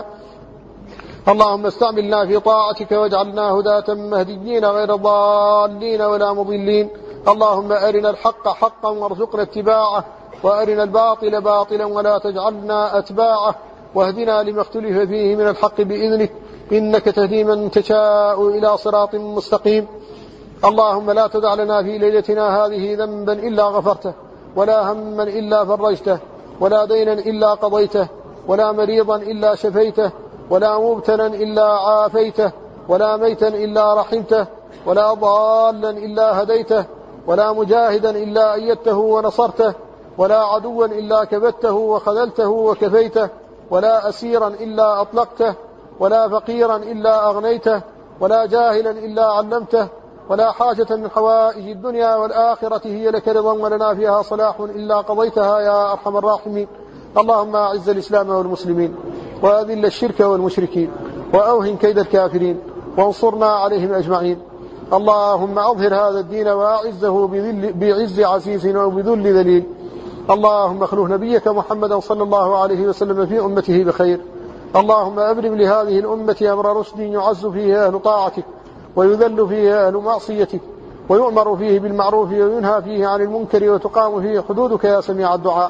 اللهم استعملنا في طاعتك واجعلنا هداة مهديين غير ضالين ولا مضلين. اللهم أرنا الحق حقا وارزقنا اتباعه، وأرنا الباطل باطلا ولا تجعلنا أتباعه. واهدنا لما اختلف فيه من الحق بإذنك، إنك تهدي من تشاء إلى صراط مستقيم. اللهم لا تدع لنا في ليلتنا هذه ذنبا إلا غفرته، ولا هما إلا فرجته، ولا دينا إلا قضيته، ولا مريضا إلا شفيته، ولا مبتلا إلا عافيته، ولا ميتا إلا رحمته، ولا ضالا إلا هديته، ولا مجاهدا إلا أيدته ونصرته، ولا عدوا إلا كبته وخذلته وكفيته، ولا أسيرا إلا أطلقته، ولا فقيرا إلا أغنيته، ولا جاهلا إلا علمته، ولا حاجة من حوائج الدنيا والآخرة هي لك رضا ولنا فيها صلاح إلا قضيتها يا أرحم الراحمين. اللهم أعز الإسلام والمسلمين، وأذل الشرك والمشركين، وأوهن كيد الكافرين، وانصرنا عليهم أجمعين. اللهم أظهر هذا الدين وأعزه بعز عزيز وبذل ذليل. اللهم اخلف نبيك محمدا صلى الله عليه وسلم في أمته بخير. اللهم أبرم لهذه الأمة أمر رشد يعز فيه أهل طاعتك، ويذل فيه أهل معصيتك، ويؤمر فيه بالمعروف وينهى فيه عن المنكر، وتقام فيه حدودك يا سميع الدعاء.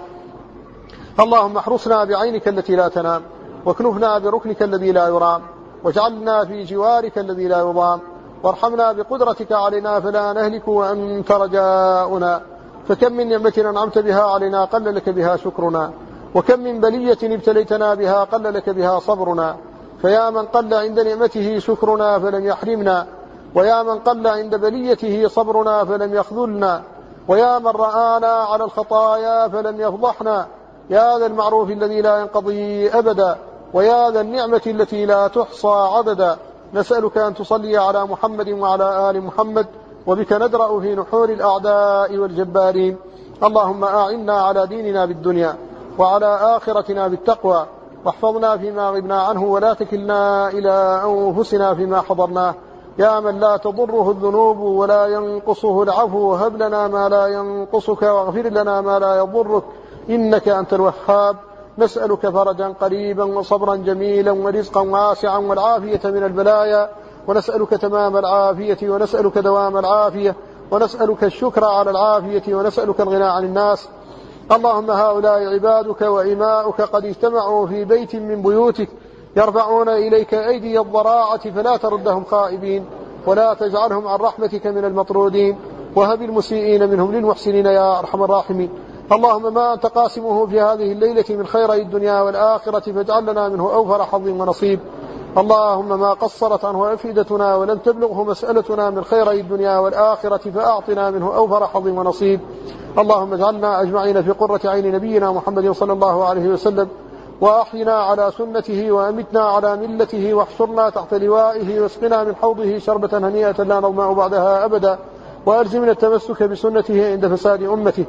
اللهم احرسنا بعينك التي لا تنام، واكنفنا بركنك الذي لا يرام، واجعلنا في جوارك الذي لا يضام، وارحمنا بقدرتك علينا فلا نهلك وأنت رجاؤنا. فكم من نعمة أنعمت بها علينا قل لك بها شكرنا، وكم من بلية ابتليتنا بها قل لك بها صبرنا. فيا من قل عند نعمته شكرنا فلم يحرمنا، ويا من قل عند بليته صبرنا فلم يخذلنا، ويا من رآنا على الخطايا فلم يفضحنا. يا ذا المعروف الذي لا ينقضي أبدا، ويا ذا النعمة التي لا تحصى عددا، نسألك أن تصلي على محمد وعلى آل محمد، وبك ندرأ في نحور الأعداء والجبارين. اللهم أعنا على ديننا بالدنيا، وعلى آخرتنا بالتقوى، واحفظنا فيما غبنا عنه، ولا تكلنا إلى أنفسنا فيما حضرناه. يا من لا تضره الذنوب ولا ينقصه العفو، وهب لنا ما لا ينقصك، واغفر لنا ما لا يضرك، إنك أنت الوهاب. نسألك فرجا قريبا، وصبرا جميلا، ورزقا واسعا، والعافية من البلايا، ونسألك تمام العافية، ونسألك دوام العافية، ونسألك الشكر على العافية، ونسألك الغنى عن الناس. اللهم هؤلاء عبادك وإماؤك قد اجتمعوا في بيت من بيوتك يرفعون إليك أيدي الضراعة، فلا تردهم خائبين، ولا تجعلهم عن رحمتك من المطرودين، وهب المسيئين منهم للمحسنين يا أرحم الراحمين. اللهم ما أنت قاسمه في هذه الليلة من خيري الدنيا والآخرة فاجعل لنا منه أوفر حظ ونصيب. اللهم ما قصرت عنه أفئدتنا ولم تبلغه مسألتنا من خيري الدنيا والآخرة فأعطنا منه أوفر حظ ونصيب. اللهم اجعلنا أجمعين في قرة عين نبينا محمد صلى الله عليه وسلم، وأحينا على سنته، وأمتنا على ملته، واحشرنا تحت لوائه، واسقنا من حوضه شربة هنيئة لا نظمأ بعدها أبدا، وألزمنا التمسك بسنته عند فساد أمته.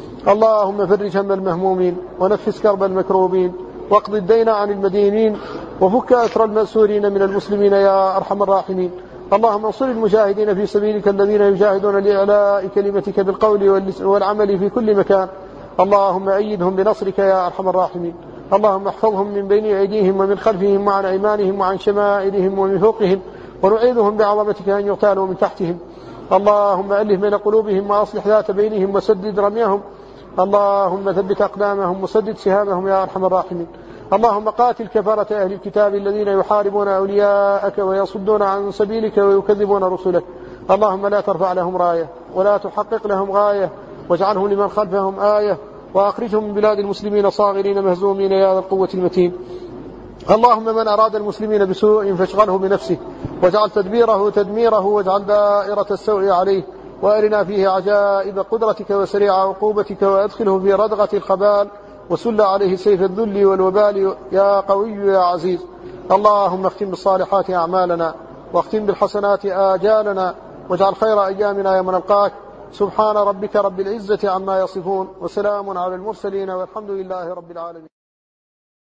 اللهم فرج هم المهمومين، ونفس كرب المكروبين، واقض الدين عن المدينين، وفك أسر المأسورين من المسلمين يا أرحم الراحمين. اللهم انصر المجاهدين في سبيلك الذين يجاهدون لإعلاء كلمتك بالقول والعمل في كل مكان. اللهم أيدهم بنصرك يا أرحم الراحمين. اللهم احفظهم من بين أيديهم ومن خلفهم وعن أيمانهم وعن شمائلهم ومن فوقهم، ونعيذهم بعظمتك أن يغتالوا من تحتهم. اللهم ألف بين قلوبهم، وأصلح ذات بينهم، وسدد رميهم. اللهم ثبت أقدامهم، وسدد سهامهم يا أرحم الراحمين. اللهم قاتل كفرة أهل الكتاب الذين يحاربون أولياءك ويصدون عن سبيلك ويكذبون رسلك. اللهم لا ترفع لهم راية، ولا تحقق لهم غاية، واجعلهم لمن خلفهم آية، وأخرجهم من بلاد المسلمين صاغرين مهزومين يا ذا القوة المتين. اللهم من أراد المسلمين بسوء فاشغله بنفسه، واجعل تدبيره تدميره، واجعل دائرة السوء عليه، وأرنا فيه عجائب قدرتك وسريع عقوبتك، وأدخله في ردغة الخبال، وسل عليه سيف الذل والوبال يا قوي يا عزيز. اللهم اختم بالصالحات أعمالنا، واختم بالحسنات آجالنا، واجعل خير أيامنا يوم نلقاك. سبحان ربك رب العزة عما يصفون، وسلام على المرسلين، والحمد لله رب العالمين.